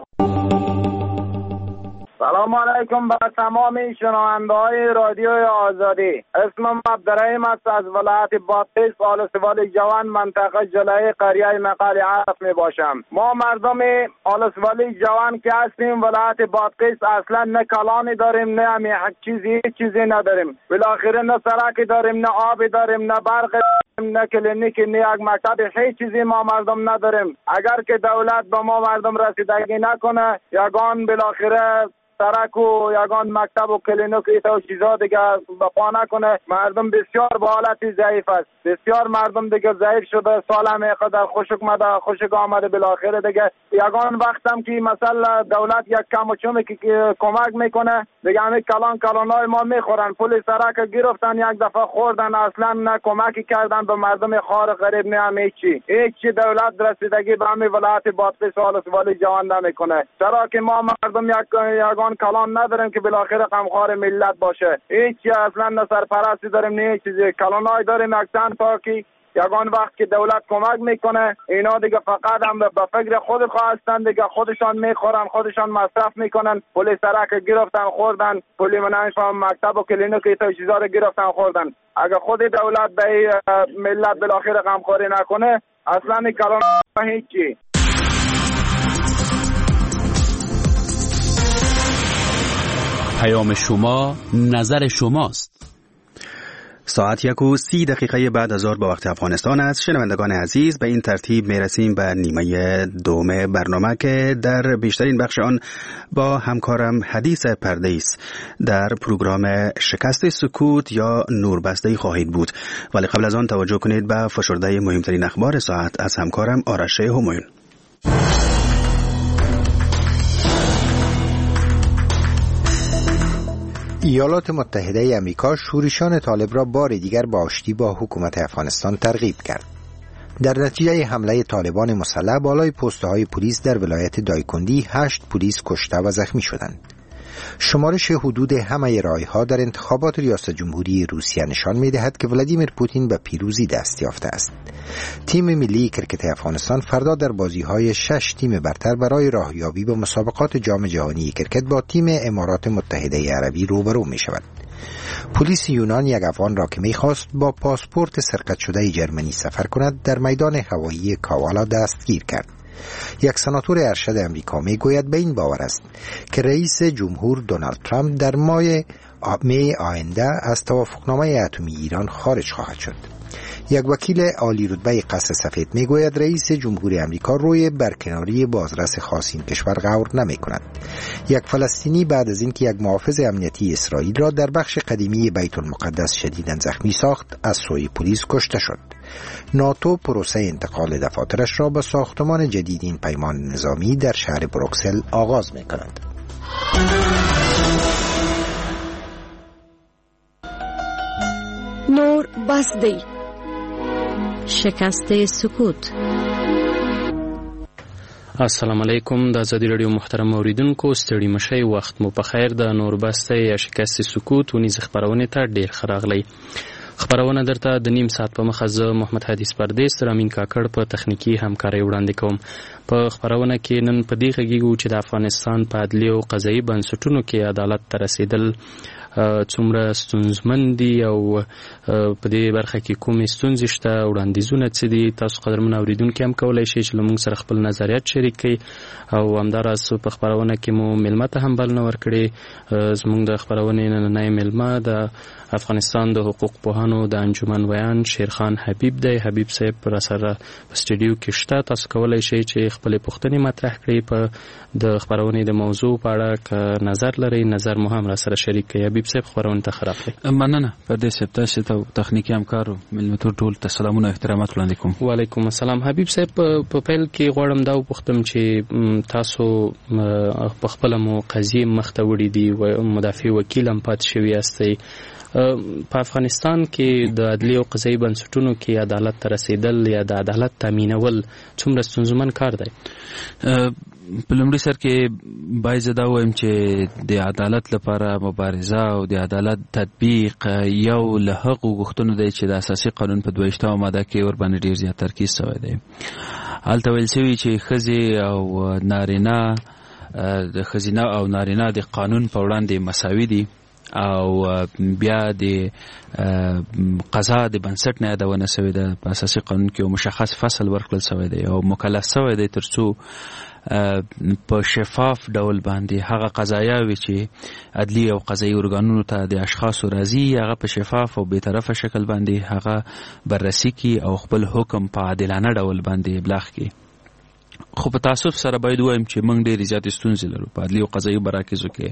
سلام علیکم به تمام شنونده‌های رادیو آزادی. اسمم عبدالرحیم است از ولایت بادغیس آلسوال جوان منطقه جلای قریه مقال عرف می باشم. ما مردم آلسوال جوان که هستیم ولایت بادغیس اصلا نه کلانی داریم نه همی چیزی نداریم. بالاخره نه سرکی داریم نه آبی داریم نه برق نه کلینیک نه یک مکتب هیچ چیزی ما مردم نداریم. اگر که دولت به ما مردم رسیدگی نکنه یگان بالاخره سرک و یگان مکتب و کلینیک و چیزا دیگه بپا نکنه مردم بسیار به حالت ضعیف است. بسیار مردم دیگه ضعیف شده، سال هم اینقدر خشک آمده، بالاخره دیگه یگان وقتم که مثلا دولت یک کم و چومی که کمک میکنه دیگه همه کلانای ما میخورن. پول سرک گرفتن یک دفعه خوردن، اصلا نه کمکی کردن به مردم خار غریب، نه هم هیچی دولت رسیدگی به همین ولایت بادغیس و آلسوال جوان نمیکنه. چرا که ما مردم یگان کلان نداریم که بالاخره غمخوار ملت باشه، هیچی اصلا نه سرپرستی داریم نه چیزی. کلانای داریم یک چند تا که یگان وقت که دولت کمک میکنه اینا دیگه فقط هم به فکر خود خواستن، دیگه خودشان میخورن، خودشان مصرف میکنن. پول سرک گرفتن خوردن، پول منانشان مکتب و کلینیک تا چیزا رو گرفتن خوردن. اگه خود دولت به ملت بالاخره غمخواری نکنه اصلا این کلان هیچی. پیام شما نظر شماست. ساعت 1:30 بعد از ظهر به وقت افغانستان است. شنوندگان عزیز، به این ترتیب میرسیم به نیمه دوم برنامه که در بیشترین بخش آن با همکارم حدیث پردیس در پروگرام شکست سکوت یا نوربسته خواهید بود. ولی قبل از آن توجه کنید به فشرده مهمترین اخبار ساعت از همکارم آرش همایون. ایالات متحده امریکا شورشان طالب را بار دیگر به آشتی با حکومت افغانستان ترغیب کرد. در نتیجه حمله طالبان مسلح بالای پست‌های پلیس در ولایت دایکندی 8 پلیس کشته و زخمی شدند. شمارش حدود همه رای‌ها در انتخابات ریاست جمهوری روسیه نشان می‌دهد که ولادیمیر پوتین به پیروزی دست یافته است. تیم ملی کرکت افغانستان فردا در بازی‌های 6 تیم برتر برای راهیابی به مسابقات جام جهانی کرکت با تیم امارات متحده عربی روبرو می‌شود. پلیس یونان یک افغان را که می‌خواست با پاسپورت سرقت شده جرمنی سفر کند در میدان هوایی کاوالا دستگیر کرد. یک سناتور ارشد امریکا میگوید به این باور است که رئیس جمهور دونالد ترامپ در ماه می آینده از توافقنامه اتمی ایران خارج خواهد شد. یک وکیل عالی رتبه قصر سفید میگوید رئیس جمهور امریکا روی برکناری بازرس خاص این کشور غور نمی کند. یک فلسطینی بعد از اینکه یک محافظ امنیتی اسرائیل را در بخش قدیمی بیت المقدس شدیداً زخمی ساخت از سوی پلیس کشته شد. ناتو پروسه انتقال دفاترش را به ساختمان جدید این پیمان نظامی در شهر بروکسل آغاز می کند. نور بسدی شکست سکوت. السلام علیکم. د ازادي رادیو محترم اوریدونکو، ستړي مشئ، وخت مو په خیر. د نوربسته یا شکست سکوت ونیز خبرونه ته ډیر خراغلی. خبرونه درته د نیم ساعت په مخه زه محمد حدیث پردیس رامین کاکړ په تخنیکی همکاري وړاندې کوم. په خبرونه کې نن په دې غږیږو چې د افغانستان په عدلي او قضایي بنسټونو کې عدالت ته رسیدل څومره ستونزمن دي او په دې برخه کې کومې ستونزې شته، وړاندیزونه څه دي. تاسو قدرمن اوریدونکي هم کولی شئ چې له موږ سره خپل نظریات شریک کړئ او همداراز په خبرونه کې مو میلمه ته هم بلنه ورکړې. زموږ د خبرونې نننی میلمه د افغانستان د حقوق پوهانو د انجمن ویان شیرخان حبیب دی. حبیب صاحب را سره په سټډیو کې شته. تاسو کولی شئ چې خپل پوښتنې مطرح کړئ په د خبرونې د موضوع په اړه. که نظر لرئ نظر مو هم را سره شریک کړئ. حبیب صاحب خبرونه ته خراغلی. مننه پردیس صاحب، تاسو ته تخنیکی همکارو ملمتور ټول ته سلامونه او احترامات وړاندې کوم. وعلیکم السلام. حبیب صاحب په پیل کې غواړم دا وپوښتم چې تاسو په خپله مو قضیې مخته وړي دي و مدافع وکیل هم پاتې شوي یاستئ. په افغانستان کې د عدلي او قضایي بنسټونو کې عدالت ته رسیدل یا د عدالت تامینول څومره ستونزمن کار دی؟ په لومړي سر کې باید زه دا ووایم چې د عدالت لپاره مبارزه او د عدالت تطبیق یو له هغو غوښتنو دی چې د اساسي قانون په 22 ماده کې ورباندې ډېر زیات ترکیز شوی دی. هلته ویل شوي چې ښځې او نارینه د ښځینه او نارینه د قانون په وړاندې مساوي دي او بیا د قضا د بنسټ نه یادونه شوې ده. په اساسي قانون کې یو مشخص فصل ورکړل شوی دی او مکلف شوی دی تر څو په شفاف ډول باندې هغه قضایاوې چې عدلي او قضایي ارګانونو ته د اشخاصو راځي هغه په شفاف او بیطرفه شکل باندې هغه بررسي کړي او خپل حکم په عادلانه ډول باندې ابلاغ کړي. خو په تاسف سره باید وایم چې موږ ډېرې زیاتې ستونزې لرو په عدلي او قضایي مراکزو کې.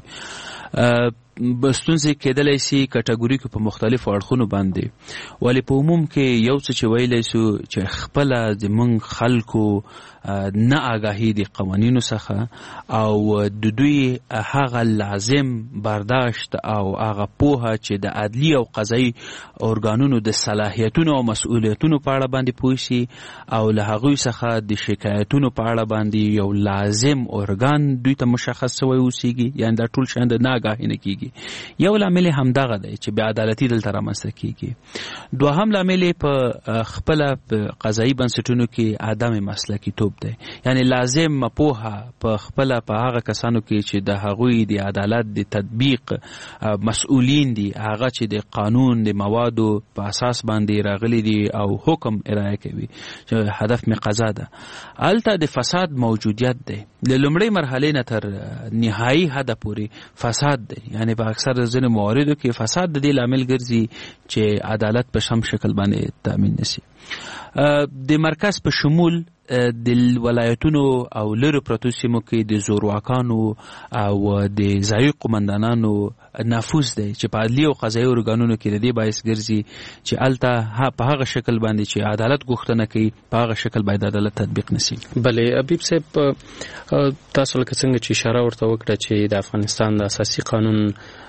ستونزې کېدلی سي کټګوریکو په مختلفو اړخونو باندې، ولې په عموم کې یو څه چې ویلی سو چې خپله زموږ خلکو نه آګاهي د قوانینو څخه او د دوی هغه لازم برداشت او هغه پوهه چې د عدلي او قضایي ارګانونو د صلاحیتونو او مسؤلیتونو په اړه باندې پوه شي او له هغوی څخه د شکایتونو په اړه باندې یو لازم ارګان دوی ته مشخص شوی اوسیږي، یعنې دا ټول شیان د نه آګاهي نه کیږي. یو لامل همدغه دی چې بې عدالتي دلته رامنځته کیږي. دوهم لامل په خپله قضایي بنسټونو کې عدم مسلکیتوب دی، یعنی لازم پوهه په خپله په هغه کسانو کې چې د هغوی د عدالت د تطبیق مسؤلین دي، هغه چې د قانون د موادو په اساس باندې راغلي دي او حکم ارائه کوي چې هدف می قضا ده. هلته د فساد موجودیت دی، د لومړۍ مرحلې نه تر نهایي حده پورې فساد دی، یعنی په اکثر ځینو مواردو کې فساد د دې لامل ګرځي چې عدالت په سم شکل باندې تامین نشي. د مرکز په شمول د ولایتونو او لرو پرتو سیمو کې د زورواکانو او د ځایي قومندانانو نفوذ دی چې په عدلي او قضایي ارګانونو کې د دې باعث ګرځي چې هلته په هغه شکل باندې چې عدالت غوښتنه کوي په هغه شکل باید عدالت تطبیق نشي. بله حبیب صاحب، تاسو لکه څنګه چې اشاره ورته وکړه چې د افغانستان د اساسي قانون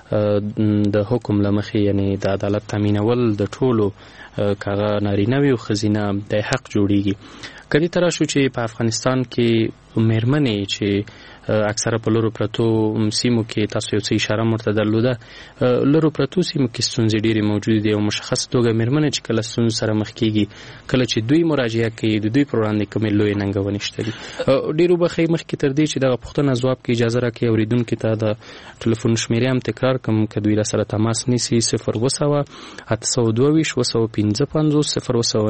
د حکم له مخې یعنی د عدالت تامینول د ټولو کاغه نارینه وي او ښځینه د حق جوړیږي. کدی تر شو چې په افغانستان کې مېرمنې چې اکثره په لرو پرتو سیمو کې تاسو یو څه اشاره مرته درلوده، لرو پرتو سیمو کې ستونزې ډېرې موجودې دي او مشخص توګه مېرمنې چې کله ستونزو سره مخ کېږي، کله چې دوی مراجعه کوي د دوی پر وړاندې کومې لویې ننګونې شته دي. ډېرو بخښئ مخکې تر دې چې دغه پوښتنه ځواب کې اجازه راکړئ اورېدونکي ته د ټلیفون شمېرې هم تکرار کړم که دوی راسره تماس نیسي 020 822 255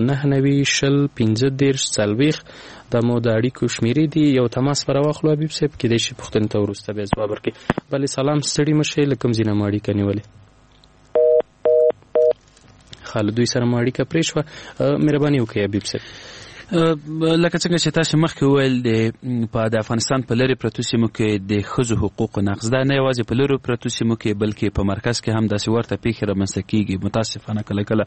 019 دا مو د اړیکو شمیرې دي. یو تماس پر واخلو حبیب صاحب کې د شي پوښتنې ته وروسته به ځواب ورکړي. بله سلام، ستړي مشئ، له کوم ځای نه مو اړیکه نیولې؟ له دوی سره مو اړیکه پرې شوه، مهرباني وکړئ حبیب صاحب. لکه څنګه چې تاسو مخکې وویل د افغانستان په لرې پرتو سیمو کې د ښځو حقوقو نقض دا نه یوازې په لرې پرتو سیمو کې بلکې په مرکز کې هم داسې ورته پیښې رامنځته کیږي. متاسفانه کله کله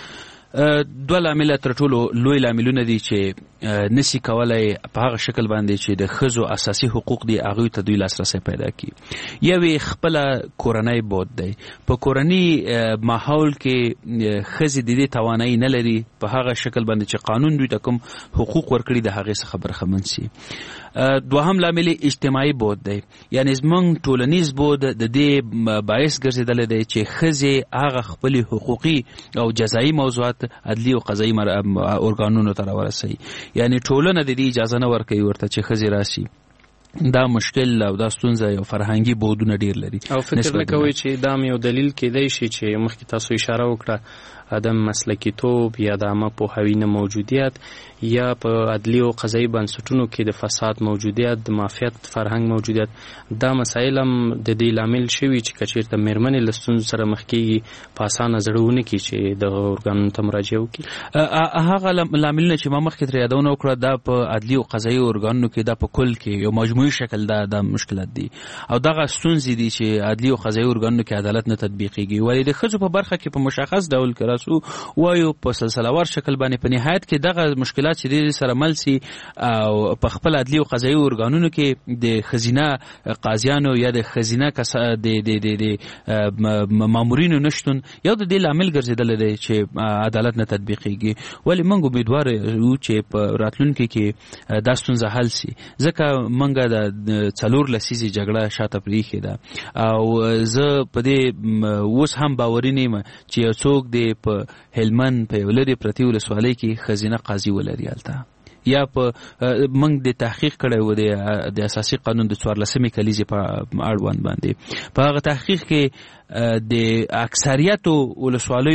دوه لامل تر ټولو لوی لاملونه دي چې نسی کولای په هغه شکل باندې چې د ښځو اساسي حقوق دي هغوی ته دوی لاسرسی پیدا کړي. یو خپله کورنۍ بود دی، په کورني ماحول کې ښځې د دې توانایي نه لري په هغه شکل باندې چې قانون دوی ته کوم حقوق ورکړي د هغې څخه برخمن شي. دوهم لامل اجتماعي بود دی، یعنی زموږ ټولنیز بود د دې باعث ګرځېدلی دی چې ښځې هغه خپلې حقوقي او جزایي موضوعات عدلي او قضایي ارګانونو ته راورسوي، یعنی ټولنه د دې اجازه نه ورکوي ورته چې ښځې راشي. دا مشکل او دا ستونزه یو فرهنګي بودونه ډیر لري. او فکر نه کوئ چې دا یو دلیل کېدای شي چې مخکې تاسو اشاره وکړه عدم مسلکیتوب یا د عامه پوهاوي نه موجودیت یا په عدلي او قضایي بنسټونو کې د فساد موجودیت، د مافیات فرهنګ موجودیت، دا مسایل هم د دې لامل شوي چې که چېرته مېرمنې له ستونزو سره مخ کېږي په اسانه زړه ونه کړي چې دغه ارګانونو ته مراجعه وکړي. هغه لاملونه چې ما مخکې ترې یادونه وکړه دا په عدلي او قضایي ارګانونو کې دا په کل کې یو مجموعي شکل دا مشکلات دي او دغه ستونزې دي چې عدلي او قضایي ارګانونو کې عدالت نه تطبیقېږي. ولې د ښځو په برخه کې په مشخص ډول کې راسو وایو په سلسلهوار شکل باندې په نهایت کې دغه مشکلات چې دې سره مل سي او په خپل عدلي او قضایي ارګانونو کې د ښځینه قاضیانو یا د ښځینه د مامورینو نشتون یو د دې لامل ګرځېدلی دی چې عدالت نه تطبیقېږي. ولې موږ امیدوار یو چې په راتلونکي کې دا ستونزه حل سي، ځکه موږ د 4 لسیزې جګړه شاته پرېښې ده او زه په دې اوس هم باوري نه یم چې یو څوک دی په هلمند په یو لرې پرتې ولسوالۍ کې ښځینه قاضي ولري هلته یا په موږ د تحقیق کړی و د اساسي قانون د 14مې کلیزې په اړوند باندې. په هغه تحقیق کې د اکثریتو ولسوالیو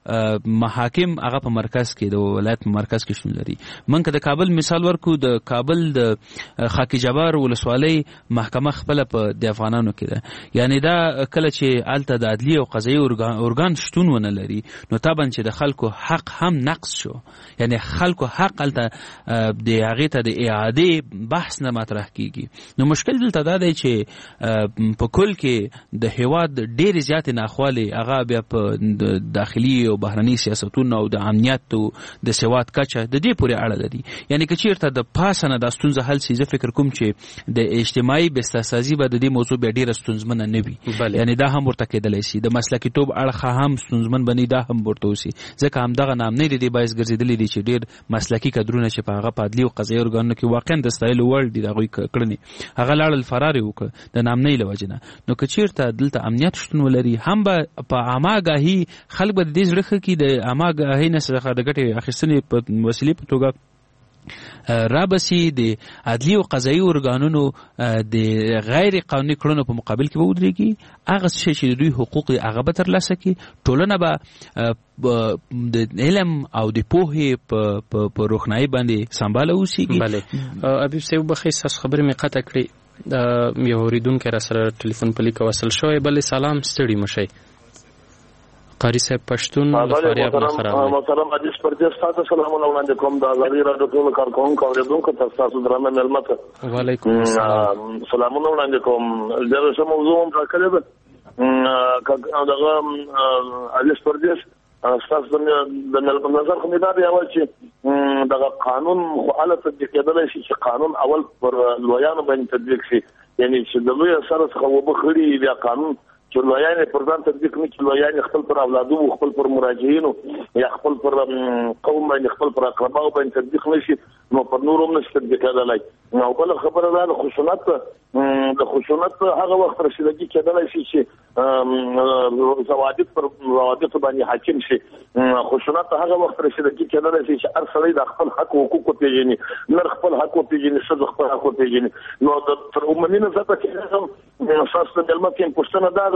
محاکم هغه په مرکز کې د ولایت په مرکز کې شتون لري. من که د کابل مثال ورکو، د کابل د خاکی جبار ولسوالۍ محکمه خپل په د افغانانو کې ده. یعنی دا کله چې الته د عدلی او قضایي ارګان شتون ونه لري نو طبعا چې د خلکو حق هم نقص شو. یعنی خلکو حق الته د هغې ته د اعادې بحث نه مطرح کیږي. نو مشکل دلته دا دی چې په کل کې د هیواد ډېرې زیاتې ناخوالې هغه بیا په داخلي او بهرني سیاستونو او د امنیت او د سواد کچه د دې پورې اړه لري. یعنی که چېرته د پاسه نه دا ستونزه حل شي، زه فکر کوم چې د اجتماعي بسته‌سازي به د دې موضوع بیا ډېره ستونزمنه نه وي. یعنی دا هم ورته کېدلی شي. د مسلکیتوب اړخه هم ستونزمن بني، دا هم ورته وسي. ځکه همدغه نامنۍ د دې باعث ګرځېدلي دي چې ډېر مسلکي کدرونه چې په هغه په عدلي او قضایي ارګانونو کې واقعا د ستایلو وړ دي د هغوی کړنې هغه لاړل فرار یې وکړه د نامنۍ له وجې نه. نو که چېرته دلته امنیت شتون ولري، هم به په عامه ګاهي خلک به د دې زړه ښه کړي د عامه ګاهۍ نه څخه د ګټې اخیستنې په وسیلې په توګه رابسي د عدلي او قضایي ارګانونو د غیر قانوني کړنو په مقابل کې به ودرېږي. هغه څه چې د دوی حقوق هغه به ترلاسه کړي. ټولنه به د علم او د پوهې په روښنایي باندې سمباله اوسېږي. بله حبیب صاحب بخیر، ستاسو خبرې مې قطع کړې. یو اورېدونکی را سره ټلیفون په لیک وصل شوی. بلې سلام، ستړي مشئ. قاری صاحب پښتون له فاریاب نه خبرم. محترم حدیث پردیس تاسو سلامونه وړاندې کوم. د ازادي راډیو ټول کارکونکو اوریدونکو ته تاسو درنه ملمت. وعلیکم السلام. سلامونه وړاندې کوم. دا څه موضوع هم راکړې ده. دغه حدیث پردیس تاسو د نظر خو مې دا دی چې دغه قانون خواله تطبیق کېدلی شي چې قانون اول پر لویانو باندې تطبیق شي. یعنی چې د لوی سره څخه وبخړي بیا قانون چې لویان پر ځان تطبیق نه کړي، لویان خپل پر اولادو، خپل پر مراجعینو یا خپل پر قوم باندې، خپل پر اقرباو باندې تطبیق نشي، نو پر نور هم نشي تطبیق کېدلی. نو بل خبره ده د خشونت هغه وخت رسیدګي کېدلی شي چې روابط باندې حاکم شي. خشونت هغه وخت رسیدګي کېدلی شي چې هر سړی د خپل حق او حقوق وپېژني، نر خپل حق وپېژني، ښځه خپل حق وپېژني. نو تر عمومي نظر کې هم اساس د ملت کې پوښتنه ده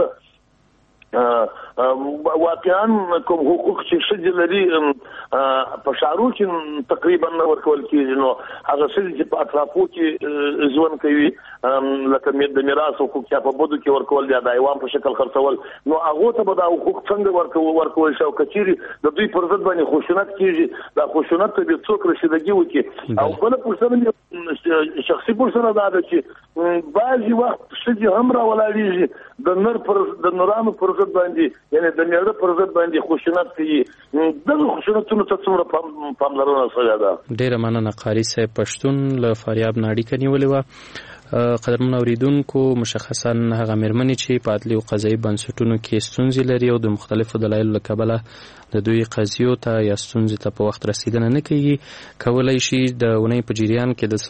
واقعا کوم حقوق چې ښځې لري په ښارو کې تقریبا نه ورکول کېږي. نو هغه ښځې چې په اطرافو کې ژوند کوي لکه د میراث حقوق یا په بدو کې ورکول یا د ایوان په شکل خرڅول، نو هغو ته به دا حقوق څنګه ورکول شي؟ او که چیرې د دوی پر ضد باندې خشونت کېږي، دا خشونت ته به څوک رسیدګي وکړي؟ او بله پوښتنه شخصي پوښتنه دا ده چې بعضې وخت ښځې هم راولاړېږي د نرانو پر ضد باندې، یعنی د میړه پر ضد باندې خشونت کوي. دغه خشونتونو ته څومره پاملرنه شوې ده؟ ډېره مننه. قاري صاحب پښتون له فاریاب نه اړیکه نیولې وه. قدرمن اوریدونکو، مشخصا هغه مېرمنې چې په عدلي او قضایي بنسټونو کې ستونزې لري او د مختلفو دلایلو له کبله د دوی قضیو ته یا ستونزې ته په وخت رسیدنه نه کوي، کولی شي د اونۍ په جریان کې د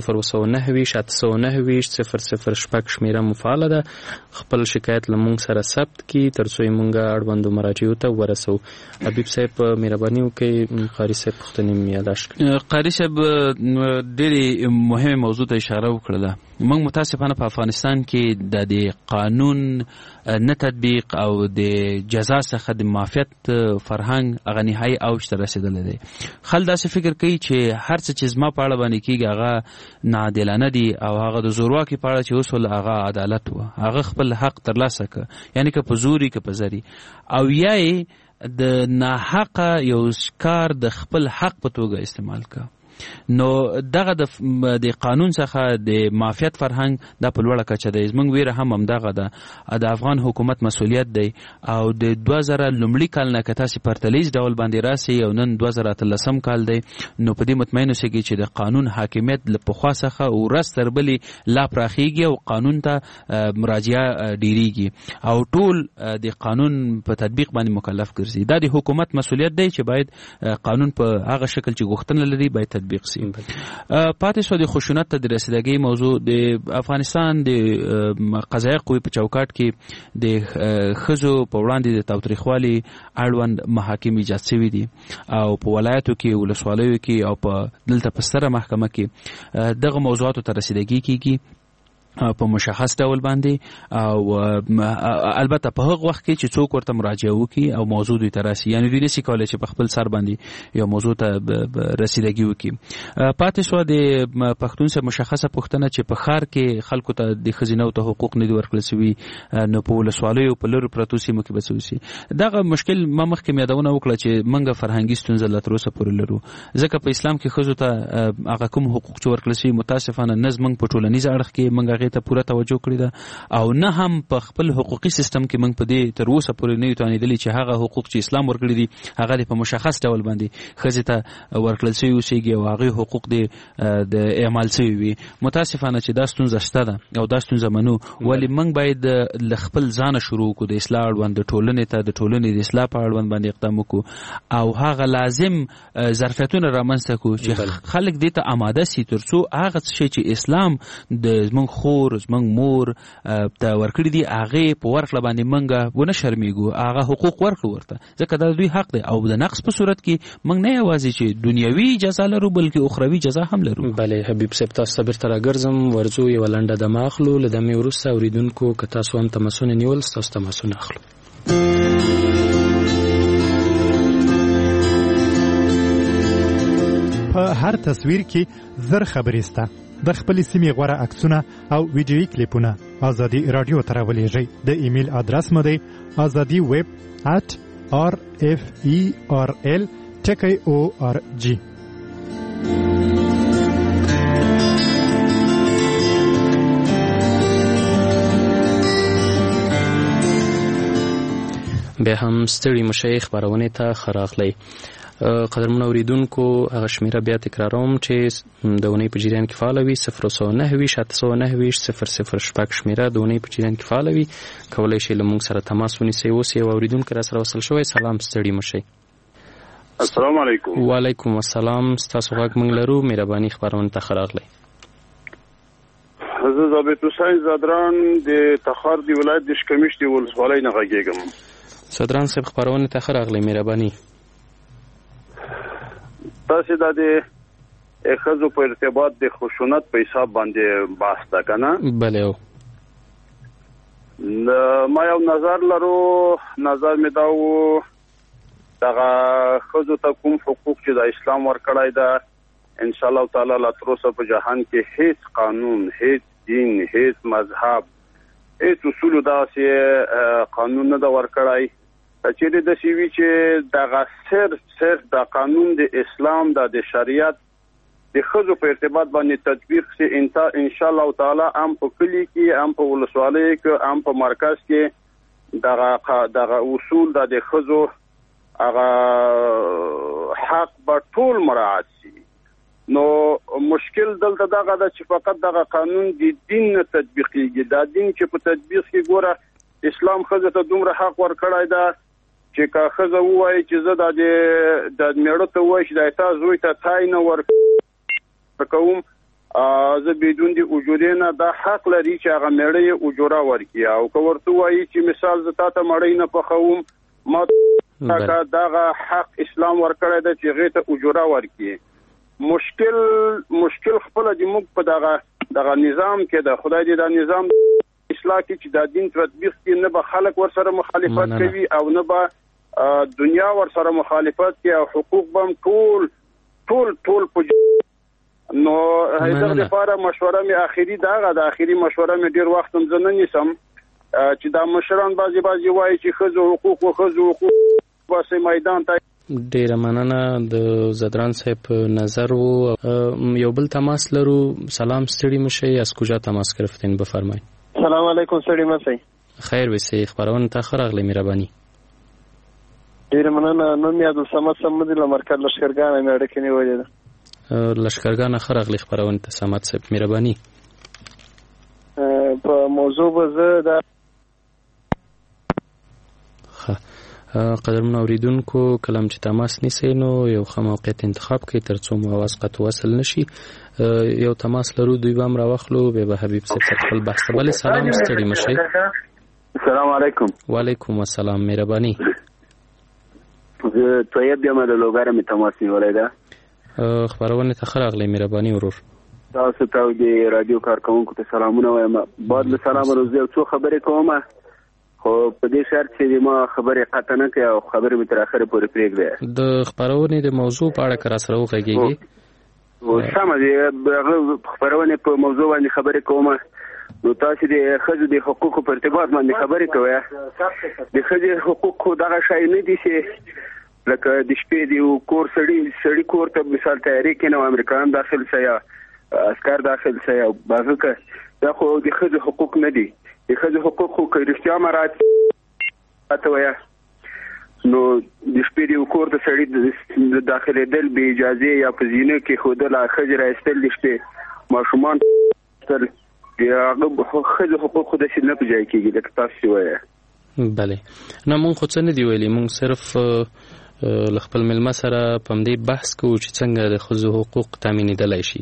029-809-006 شمیره مفعاله ده، خپل شکایت له موږ سره ثبت کړي تر څو یې موږ اړوندو مراجعو ته ورسوو. حبیب صاحب مهرباني وکړئ قاري صاحب پوښتنې مې یاداشت کړي. قاري صاحب ډېرې مهمه موضوع ته اشاره وکړله. موږ متاسفانه په افغانستان کې د قانون نه تطبیق او د جزا څخه د معافیت فرهنګ هغه نهایي اوج ته رسېدلی دی. خلک داسې فکر کوي چې هر څه چې زما په اړه باندې کېږي هغه ناعادلانه دي او هغه د زورواکي په اړه چې اوس ول هغه عدالت و، هغه خپل حق ترلاسه کړه، یعنی که په زوري که په زري، او یا یې د ناحقه یو کار د خپل حق په توګه استعمال کړه. نو دغه د قانون څخه د معافیت فرهنګ دا په لوړه کچه دی. زموږ ویره هم همدغه ده. د افغان حکومت مسؤلیت دی او د 2000 لومړي کال نه که تاسې پرتلیز ډول باندې راسئ او نن 2013 کال دی، نو په دې مطمئن اوسئ چې د قانون حاکمیت له پخوا څخه ورځ تر بلې لا پراخیږي او قانون ته مراجعه ډیریږي او ټول د قانون په تطبیق باندې مکلف ګرځي. دا د حکومت مسؤلیت دی چې باید قانون په هغه شکل چې غوښتنه لري باید تطبیق سي. پاتې شو د خشونت ته د رسیدګۍ موضوع. د افغانستان د قضایي قوې په چوکاټ کې د ښځو په وړاندې د تاوتریخوالي اړوند محاکم ایجاد شوي دي او په ولایتو کې، ولسوالیو کې او په دلته په ستره محکمه کې دغه موضوعاتو ته رسیدګي کیږي. په مشخص ډول باندې او البته په هغه وخت کې چې څوک ورته مراجعه وکړي او موضوع دوی ته راسي، یعنی دوی نشي کولای چې په خپل سر باندې یو موضوع ته رسیدګي وکړي. پاتې شو د پښتون سره مشخصه پوښتنه چې په ښار کې خلکو ته د ښځینو ته حقوق نه دي ورکړل شوي، نو په ولسوالیو په لرو پرتو سیمو کې به څه وشي. دغه مشکل ما مخکې یادونه وکړه چې موږ فرهنګي ستونزه لا تر اوسه پورې لرو، ځکه په اسلام کې ښځو ته هغه کوم حقوق چې ورکړل شوي متاسفانه نه زموږ په ټولنیز اړخ کې موږ هغې ته پوره توجه کړې ده، او نه هم په خپل حقوقي سیستم کې موږ په دې تر اوسه پورې نه یو توانېدلي چې هغه حقوق چې اسلام ورکړي دي هغه د په مشخص ډول باندې ښځې ته ورکړل شوي اوسېږي او هغې حقوق د اعمال شوي وي. متاسفانه چې دا ستونزه شته ده او دا ستونزه منو، ولې موږ باید له خپل ځانه شروع وکړو د اصلاح اړوند، د ټولنې ته د ټولنې د اصلاح په اړوند باندې اقدام وکړو او هغه لازم ظرفیتونه رامنځته کړو چې خلک دې ته آماده سي تر څو هغه شی چې اسلام د زموږ خور زموږ مور ته ورکړي دي هغې په ورکړه باندې موږ ونه شرمېږو، هغه حقوق ورکړو ورته، ځکه دا دوی حق دی. او د نقص په صورت کې موږ نه یوازې چې دنیوي جزا لرو بلکې اخروي جزا هم لرو. بله حبیب صاحب، تاسو ته بیرته راګرځم، ورځو یوه لنډه دمه اخلو، له دمې وروسته اورېدونکو که تاسو هم تماسونه نیول ستاسو تماسونه اخلو. په هر تصویر کې زر خبرې سته، د خپل سیمې غوره عکسونه او ویډیویي کلیپونه ازادي رادیو ته راولېږئ. د ایمیل ادرس مو دی azadi@referl.org. بیا هم ستړي مشئ خپرونې ته ښه راغلی. قدرمن اوریدونکو، هغه شمیره بیا تکراروم چې د اونۍ په جریان کې فعاله وي 029-809-006 شمیره د اونۍ په جریان کې فعاله وي. کولی شئ له موږ سره تماس ونیسئ. اوس یو اوریدونکی را سره وصل شوی. سلام، ستړي مشئ. السلام علیکم. وعلیکم السلام. ستاسو غږ موږ لرو. مهرباني خپرونې ته ښه راغلی. زه ضابط حسین زادران د تخار د ولایت د شکمش د ولسوالۍ نه غږیږم. زادران صاحب خپرونې ته ښه راغلی. مهرباني. تاسو د ښځو په ارتباط د خشونت په حساب باندې بحث ده کنه؟ بله. ما یو نظر لرو، نظر مې دا و دغه ښځو ته کوم حقوق چې د اسلام ورکړی ده ان شاء الله تعالی لا تر اوسه په جهان کې هیڅ قانون، هیڅ دین، هیڅ مذهب، هیڅ اصول داسې قانون نه ده ورکړی چې د سی وی چې دغه صرف د قانون د اسلام د شریعت د ښځو په ارتباط باندې تطبیق سي ان شاء الله تعالی هم په کلی کې، هم په ولسوالۍ کې، هم په مرکز کې دغه اصول د ښځو هغه حق به ټول مراعات سي. نو مشکل دلته دغه ده چې فقط دغه قانون د دین نه تطبیقیږي. دا دین چې په تطبیق کې ګوره اسلام ښځو ته دومره حق ورکړی ده چې که ښځه ووایي چې زه د میړه ته ووایي چې د تا زوی ته تای نه ورکوم، زه بدون د اجورې نه، دا حق لري چې هغه میړه یې اجوره ورکړي. او که ورته ووایي چې مثال زه تا ته مړۍ نه پخوم، ما دغه حق اسلام ورکړی ده چې هغې ته اجوره ورکړي. مشکل خپله د موږ په دغه نظام کې ده. خدای دې دا نظام اصلاح کړي چې دا دین تطبیق کړي، نه به خلک ورسره مخالفت کوي او نه به دنیا ورسره مخالفت کوي او حقوق به هم ټول په نو هغه لپاره مشوره مې اخیری دغه د اخیری مشوره مې ډیر وخت هم زه نه نیسم چې دا مشران بعضی وایي چې ښځو حقوق واسه میدان ته. ډیره مننه د زدران صاحب نظر و. یو بل تماس لرو. سلام، ستړي مشئ. از کجا تماس گرفتین؟ بفرمایید. سلام علیکم. ستړي مشئ. خیر بسې. خبرونه ته ښه راغلی. مهرباني. ډیره مننه. نوم یې عبدالصمد صمد له مرکز لښکرګانه مې اړیکې نیولې ده. لښکرګانه ښه راغلی. خبرونه ته صمد صاحب مهرباني. په موضوع به زه دا قدرمن اوریدونکو کلم چې تماس نیسئ نو یو ښه موقعیت انتخاب کړئ تر څو مو اواز قطع وصل نشي. یو تماس لرو، دوی به هم راوخلو. بیا به حبیب صاحب خپل بحث ته. بله سلام، ستړي مشئ. السلام علیکم. وعلیکم السلام. مهرباني. زه طیب یم، د لوګر مې تماس نیولې ده. خبرونه ته ښه راغلی. مهرباني ورور. تاسو ته د رادیو کارکونکو ته سلامونه وایم. بعد له سلام روزي او څو خبرې کوم، خو په دې شرط چې ما خبرې قطع نه کوي او خبرې به تر اخره پورې پرېږدي. د خبرونې د موضوع په اړه که راسره وغږیږي. سمه ده، هغه خبرونې په موضوع باندې خبرې کوم. نو تاسو د ښځو د حقوقو په ارتباط باندې خبرې کوئ. د ښځې حقوق خو دغه شی نه دي چې لکه د شپې د کور سړي کور ته مثال تیاری کوي نو امریکایان داخل شي یا عسكر داخل شي او باغه دا خو د ښځو حقوق نه دي. د ښځو حقوق خو که رښتیا مراعات وي نو د شپې د کور ته سړي د داخلېدل بې اجازه یا په زینو کې ښودل، ښځې راایستل د شپې ماشومان تل هغه ښځو حقوق خو داسې نه په ځای کېږي لکه تاسو چې وایئ. بلې نه، مونږ خو څه نه دي ویلي، مونږ صرف له خپل مېلمه سره په همدې بحث کوو چې څنګه د ښځو حقوق تامینېدلی شي.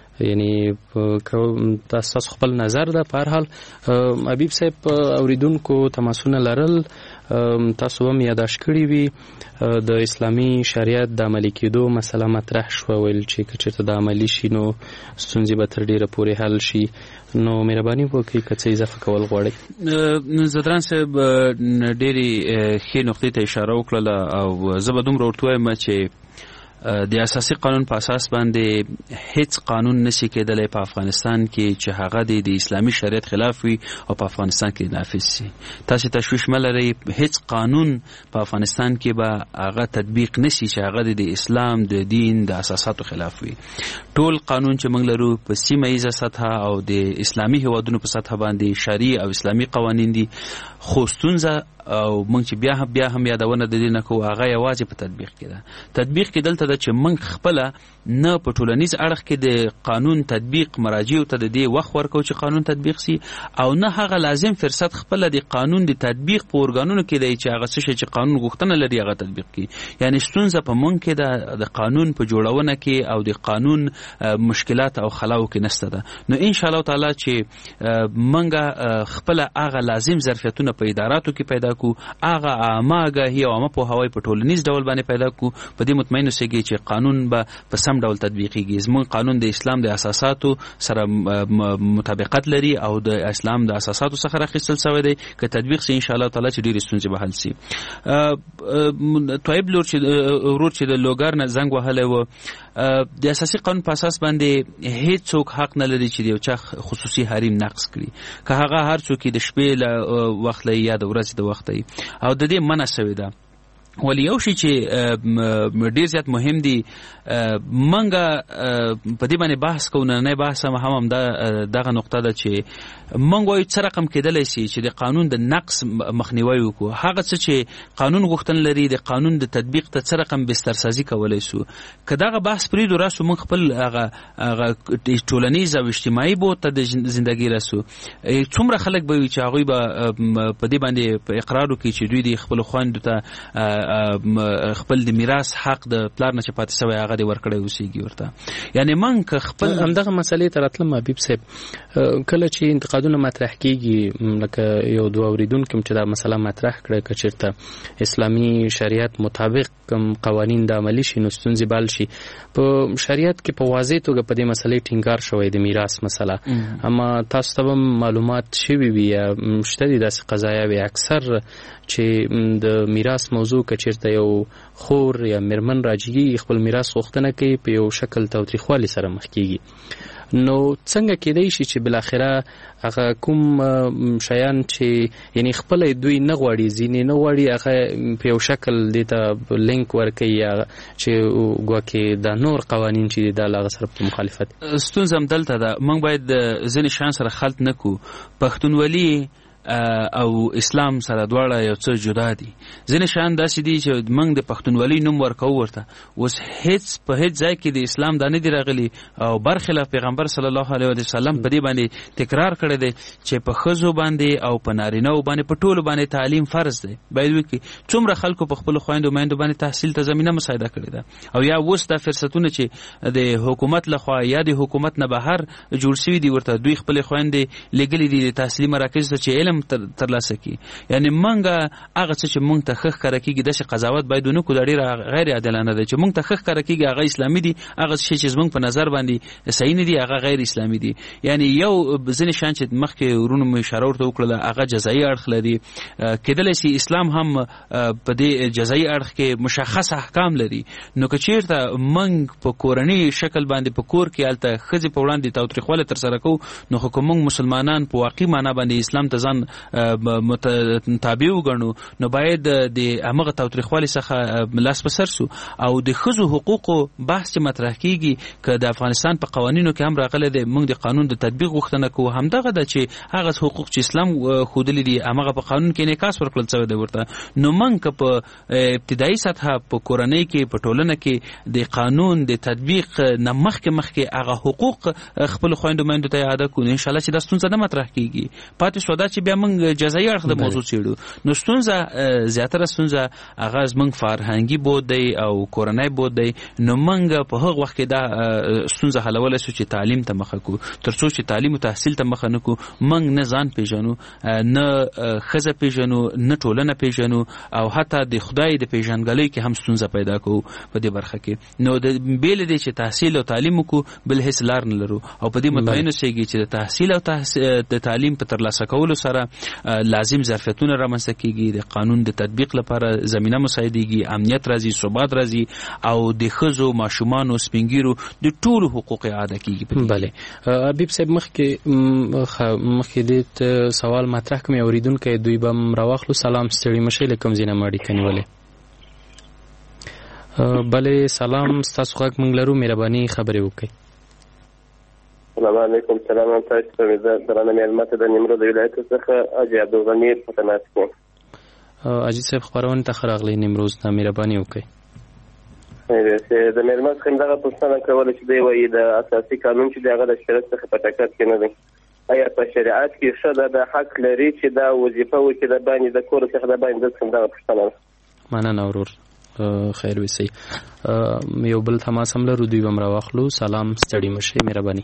یعنی تاسو خپل نظر ده. په هر حال حبیب صاحب اوریدونکو تماسونه لرل، تاسو هم یاداشت کړي وي د اسلامي شریعت د عملي کېدو مسله مطرح شوه، ویل چې که چېرته د عملي شي نو ستونزې به تر ډېره پورې حل شي. نو مهرباني وکړئ که څه اضافه کول غواړئ. زدران صاحب ډېرې ښې نقطې ته اشاره وکړله او زه به دومره ورته وایم چې د اساسي قانون په اساس باندې هیڅ قانون نشي کېدلی په افغانستان کې چې هغه د اسلامي شریعت خلاف وي او په افغانستان کې نافذ شي. تاسو تشویش مه لرئ، هیڅ قانون په افغانستان کې به هغه تطبیق نشي چې هغه د اسلام د دین د اساساتو خلاف وي. ټول قانون چې موږ لرو په سیمه ایزه سطح او د اسلامي هیوادونو په سطح باندې شرعي او اسلامي قوانین دي، خو ستونزه او موږ چې بیا هم یادونه د دې نه کوو هغه یوازې په تطبیق کې ده. تطبیق کې دلته ده چې موږ خپله نه په ټولنیز اړخ کې د قانون تطبیق مراجعو ته د دې وخت ورکوو چې قانون تطبیق سي، او نه هغه لازم فرصت خپله د قانون د تطبیق په ارګانونو کې دی چې هغه څه شی چې قانون غوښتنه لري هغه تطبیق کړي. یعنی ستونزه په موږ کې ده، د قانون په جوړونه کې او د قانون مشکلات او خلاو کې نشته ده. نو ان شاء الله تعالی چې موږ خپله هغه لازم ظرفیتونه په اداراتو کې پیدا کو، هغه عامه آګاهي او عامه پوهاوی په ټولنیز ډول باندې پیدا کو، په دې مطمئن اوسئ چې قانون به په سم ډول تطبیقیږي. زموږ قانون د اسلام د اساساتو سره مطابقت لري او د اسلام د اساساتو څخه راخیستل شوی دی. که تطبیق شي ان شاء الله تعالی چې ډېرې ستونزې به حل شي. طیب ورور چې د لوګر نه زنګ وهلی و، د اساسي قانون په اساس باندې هیڅ څوک حق نه لري چې د یو چا خصوصي حریم نقض کړي، که هغه هر څوک د شپې له وخت لی یا د ورځې د وخت لی، او د دې منع شوې ده. ولی یو شی چې ډیر زیات مهم دی، منګه په دې باندې بحث کوو، نه بحث هم دغه نقطه ده چې منګ وایو څه رقم کېدلی شي چې د قانون د نقص مخنیوی وکړو. هغه څه چې قانون غوښتنه لري د قانون د تطبیق ته څه رقم بسترسازي کولی شو. که دغه بحث پرېږدو راسو موږ خپل هغه ټولنیز او اجتماعي بود ته د زندګۍ راسو، څومره خلک به وي چې هغوی به په دې باندې په اقرار وکړي چې دوی د خپلو خویندو ته خپل د میراث حق د پلار نه چې پاتې شوی هغه دې ورکړی اوسېږي ورته. یعنې موږ که خپل همدغه مسلې ته راتلم حبیب صاحب، کله چې انتقادونه مطرح کېږي، لکه یو دوه اورېدونکي چې دا مسله مطرح کړه که چېرته اسلامي شریعت مطابق قوانین د عملي شي نو ستونزې به حل شي. په شریعت کې په واضح توګه په دې مسلې ټینګار شوی د میراث مسله، اما تاسو ته هم معلومات شوي وي یا شته دي داسې قضایاوې اکثر چې د میراث موضوع که چېرته یو خور یا میرمن راجګي خپل میراث غوښتنه کوي په یو شکل تاوتریخوالي سره مخ کېږي، نو څنګه کېدای شي چې بالاخره هغه کوم شیان چې یعنی خپل دوی نه غواړي ځینې نه غواړي هغه په یو شکل دې ته لینک ورکوي یا چې ګواکې دا نور قوانین چې دا له هغه سره په مخالفت. ستونزه همدلته ده، موږ باید ځینې شیان سره خلط نه کړو. پښتونولي او اسلام سره دواړه یو څه جدا دي. ځینې شیان داسې دي چې موږ د پښتونولي نوم ورکوو ورته، اوس په هیڅ ځای کې د اسلام دا نه دي راغلي او برخلاف پیغمبر صلی الله علیه وسلم په دې باندې تکرار کړی دی چې په ښځو باندې او په نارینه‌و باندې په ټولو باندې تعلیم فرض دی. باید وکړي څومره خلکو په خپلو خویندو میندو باندې تحصیل ته زمینه مساعده کړې ده، او یا اوس دا فرصتونه چې د حکومت لخوا یا د حکومت نه بهر جوړ شوي دي ورته دوی خپلې خویندې لېږلي دي د تحصیلي مراکزو ته چې علم ترلاسه کی. یعنی منګه هغه چې مونږ ته خخ کړه کیږي د قضاوت باید نه کو ډیر غیر عادلانه ده چې مونږ ته خخ کړه کیږي هغه اسلامي دي، هغه چې مونږ په نظر باندې صحیح نه دي هغه غیر اسلامي دي. یعنی یو ځینې شان چې مخکې ورونو اشاره ورته وکړه هغه جزایي اړخ لري، کېدلی شي اسلام هم په دې جزایي اړخ کې مشخص احکام لري. نو که چیرته مونږ په کورنۍ شکل باندې په کور کې الته ښځې په وړاندې تاوتریخوالی ترسره کوو، نو خو که مونږ مسلمانان په واقعي معنا باندې اسلام ته ځان تابع وګڼو نو باید د همغه تاوتریخوالي څخه لاس په سر سو. او د ښځو حقوقو بحث چې مطرح کیږي که د افغانستان په قوانینو کې هم راغلی دی، موږ د قانون د تطبیق غوښتنه کوو، همدغه ده چې هغه حقوق چې اسلام ښودلي دي همغه په قانون کې انعکاس ورکړل شوی دی ورته. نو موږ که په ابتدایي سطحه په کورنۍ کې په ټولنه کې د قانون د تطبیق نه مخکې هغه حقوق خپل خویندو میندو ته یاد کړو، ان شاء الله چې دا ستونزه نه مطرح کیږي. پاتې شو دا چې بیا موږ جزایي اړخ د موضوع څېړو، نو ستونزه زیاتره ستونزه هغه زموږ فرهنګي بود دی او کورنۍ بود دی. نو موږ په هغه وخت کې دا ستونزه حلولی سو چې تعلیم ته مخه کو. تر څو چې تعلیم او تحصیل ته مخه نه کو، موږ نه ځان پیژنو، نه ښځه پیژنو، نه ټولنه پیژنو، او حتی د خدای د پیژنګلۍ کې هم ستونزه پیدا کوو په دې برخه کې. نو د بیل دی چې تحصیل او تعلیم کو بل هیڅ لار نه لرو، او په دې مطمئن اوسېږي چې د تحصیل او د تعلیم په ترلاسه کولو سره لازم ظرفیتونه رامنځته کیږي، د قانون د تطبیق لپاره زمینه مساعدېږي، امنیت راځي، ثبات راځي، او د ښځو، ماشومانو، سپینګیرو د ټولو حقوق اعاده کیږي. بله حبیب صاحب مخکې دې سوال مطرح کوم اوریدونکو دوی به راواخلو. سلام، ستړي مشئ، له کوم ځای نه اړیکه نیولې؟ بله سلام، ستاسو غږ موږ لرو، مهرباني خبرې وکړئ. السلام علیکم. سلام تاسو ته د درنه مېلمته د نیمروز ولایت څخه اجي عبدالغنی په تماس کې. اجي صاحب خبرونه ته راغلي نیمروز ته، مهرباني وکړئ. د مېلمه څخه دغه پوښتنه کوله چې دی وایي د اساسي قانون چې دغه د شریعت څخه په ټکر کې نه دی، آیا په شریعت کې ښځه د حق لري چې دا وظیفه وکړي د باندې د کور څخه د باندې دغه پوښتنه؟ مننه ورور، خیر وسی. یو بل تماس هم لرو، دوی به هم راواخلو. سلام، ستړي مشئ، مهرباني.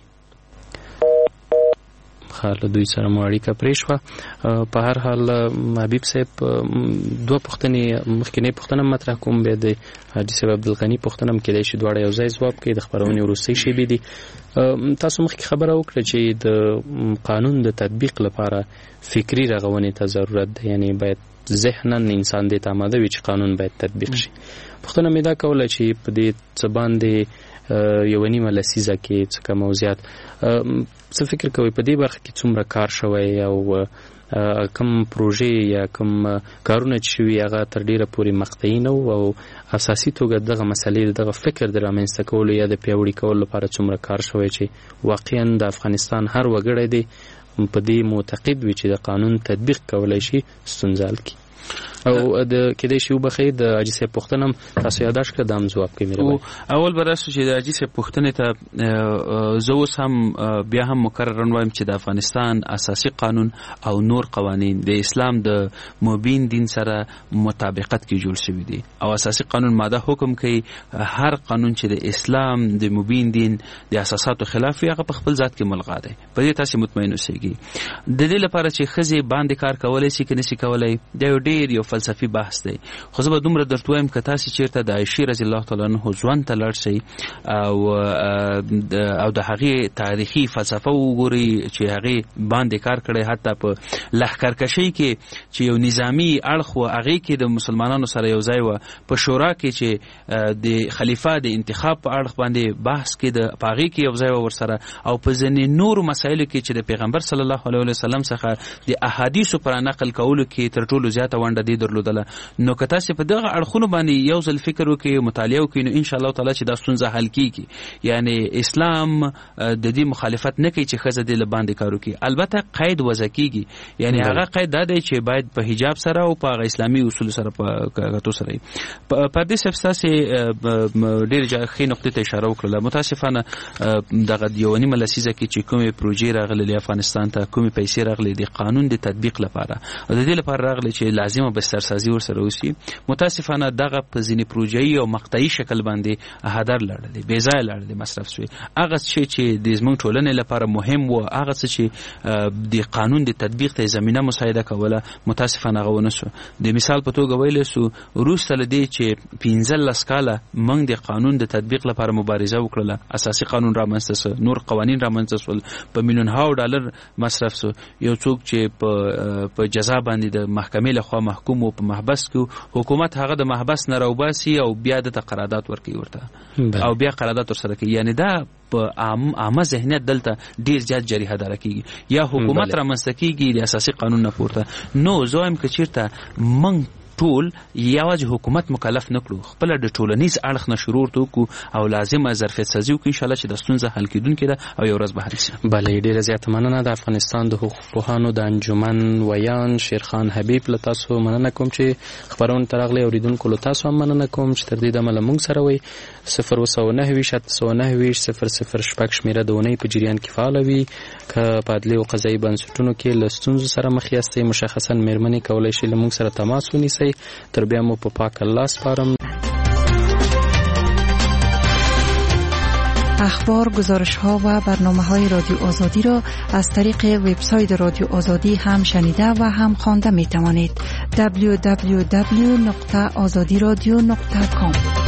له دوی سره مو اړیکه پرې شوه. په هر حال حبیب صاحب دوه پوښتنې، مخکینۍ پوښتنه مطرح کوم، بیا د حاجي صاحب عبدالغني پوښتنه هم کېدای شي دواړه یو ځای ځواب کوي. د خپرونې وروستۍ شیبې دي. تاسو مخکې خبره وکړه چې د قانون د تطبیق لپاره فکري رغونې ته ضرورت ده، یعنی باید ذهناً انسان دې ته آماده وي چې قانون باید تطبیق شي. پوښتنه مې دا کوله چې په دې څه باندې یو نیمه لسیزه کې څه کم او زیات څه فکر کوئ په دې برخه کې څومره کار شوی او کم پروژې یا کم کارونه چې شوي هغه تر ډیره پورې مقطعي نه وو، او اساسي توګه دغه مسلې دغه فکر د رامنځته کولو یا د پیاوړي کولو لپاره څومره کار شوی چې واقعا د افغانستان هر وګړی دی په دې معتقد وي چې د قانون تطبیق کولی شي ستونزه حل کړي. او د کېدای شي وبخښئ د حاجي صاحب پوښتنه تاسو یاداښت کړه، دا هم ځواب کوي. اول به راسو چې د حاجي صاحب پوښتنې ته زه اوس هم بیا هم مکررا وایم چې د افغانستان اساسي قانون او نور قوانین د اسلام د مبین دین سره مطابقت کې جوړ شوي دي، او اساسي قانون ماده حکم کوي هر قانون چې د اسلام د مبین دین د اساساتو خلاف وي هغه په خپل ذات کې ملغا دی. په دې تاسو مطمئن اوسئ. د دې لپاره چې ښځې باندې کار کولی شي که نشي کولی دا یو فلسفي بحث دی، خو زه به دومره درته وایم که تاسې چېرته د عایشې رضی الله تعالی عنها ژوند ته لاړ شئ او د هغې تاریخي فلسفه وګورئ چې هغې باندې کار کړی، حتی په لښکرکشۍ کې چې یو نظامي اړخ و هغې کې د مسلمانانو سره یو ځای وه، په شورا کې چې د خلیفه د انتخاب په اړخ باندې بحث کې په هغې کې یو ځای وه ورسره، او په ځینې نورو مسایلو کې چې د پیغمبر صلی الله علیه وسلم څخه د احادیثو پر نقل کولو کې تر ټولو زیاته ونډه دی درلودله. نو که تاسې په دغه اړخونو باندې یو ځل فکر وکړئ، مطالعه وکړئ، نو ان شاء الله تعالی چې دا ستونزه حل کیږي. یعنی اسلام د دې مخالفت نه کوي چې ښځه دې له باندې کار وکړي، البته قید وضع کیږي. یعنی هغه قید دا دی چې باید په حجاب سره او په اسلامي اصول سره په کتو سره پردې صاحب تاسې ډېر ښې نقطې ته اشاره وکړله. متاسفانه دغه یو نیمه لسیزه کې چې کومې پروژې راغلې افغانستان ته، کومې پیسې راغلې د قانون د تطبیق لپاره، او د دې لپاره راغلې چې لازمه به بسترسازي ورسره وسی. متاسفانه دغه په ځینې پروژې او مقطعي شکل باندې هدر لړلې، بې ځای لړلې مصرف شوی. هغه چې د زموږ ټولنې لپاره مهم و، هغه چې د قانون د تطبیق ته زمينه مساعده کوله، متاسفانه هغه ونه شو. د مثال په توګه ویل سو وروسته لدی چې 15 کاله موږ د قانون د تطبیق لپاره مبارزه وکړه، اساسي قانون رامنځته شو، نور قوانین رامنځته شول، په میلیون‌ها ډالر مصرف شو. یو څوک چې په جزا باندې د محکمې لخوا محکوم او په محبس کې حکومت هغه د محبس نه راوباسي او بیا د قرارداد ورکوي ورته او بیا قرارداد ورسره کوي. یعنی دا په عامه ذهنیت دلته ډیر زیات جریحه دار کیږي یا حکومت رامنځته کیږي د اساسي قانون نه پورته. نو زویم که چیرته من ټول یوازې حکومت مکلف نکړو، خپل د ټولنیز اړخ نه شروع وکړو او لازمه ظرفیت سازي وکړو، ان شاء الله چې د ستونزه حل کیدونکې ده او یو ورځ به حل شي. بله، ډیره زیاته مننه. د افغانستان د حقوق پوهانو د انجمن ویان شیرخان حبیب له تاسو مننه کوم چې خبرونه ترغلي اوریدونکو له تاسو هم مننه کوم چې تر دې دمه له موږ سره وي. 079 شمیره د اونۍ په جریان کې فعال وي. که په عدلي او قضایي بنسټونو کې له ستونزو سره مخ یاستئ، مشخصا مېرمنې کولی شي له موږ سره تماس ونیسئ. تر بیا مو په پاک الله سپارم. اخبار، گزارش‌ها و برنامه‌های رادیو آزادی را از طریق وبسایت رادیو آزادی هم شنیده و هم خوانده می‌توانید. www.azadiradio.com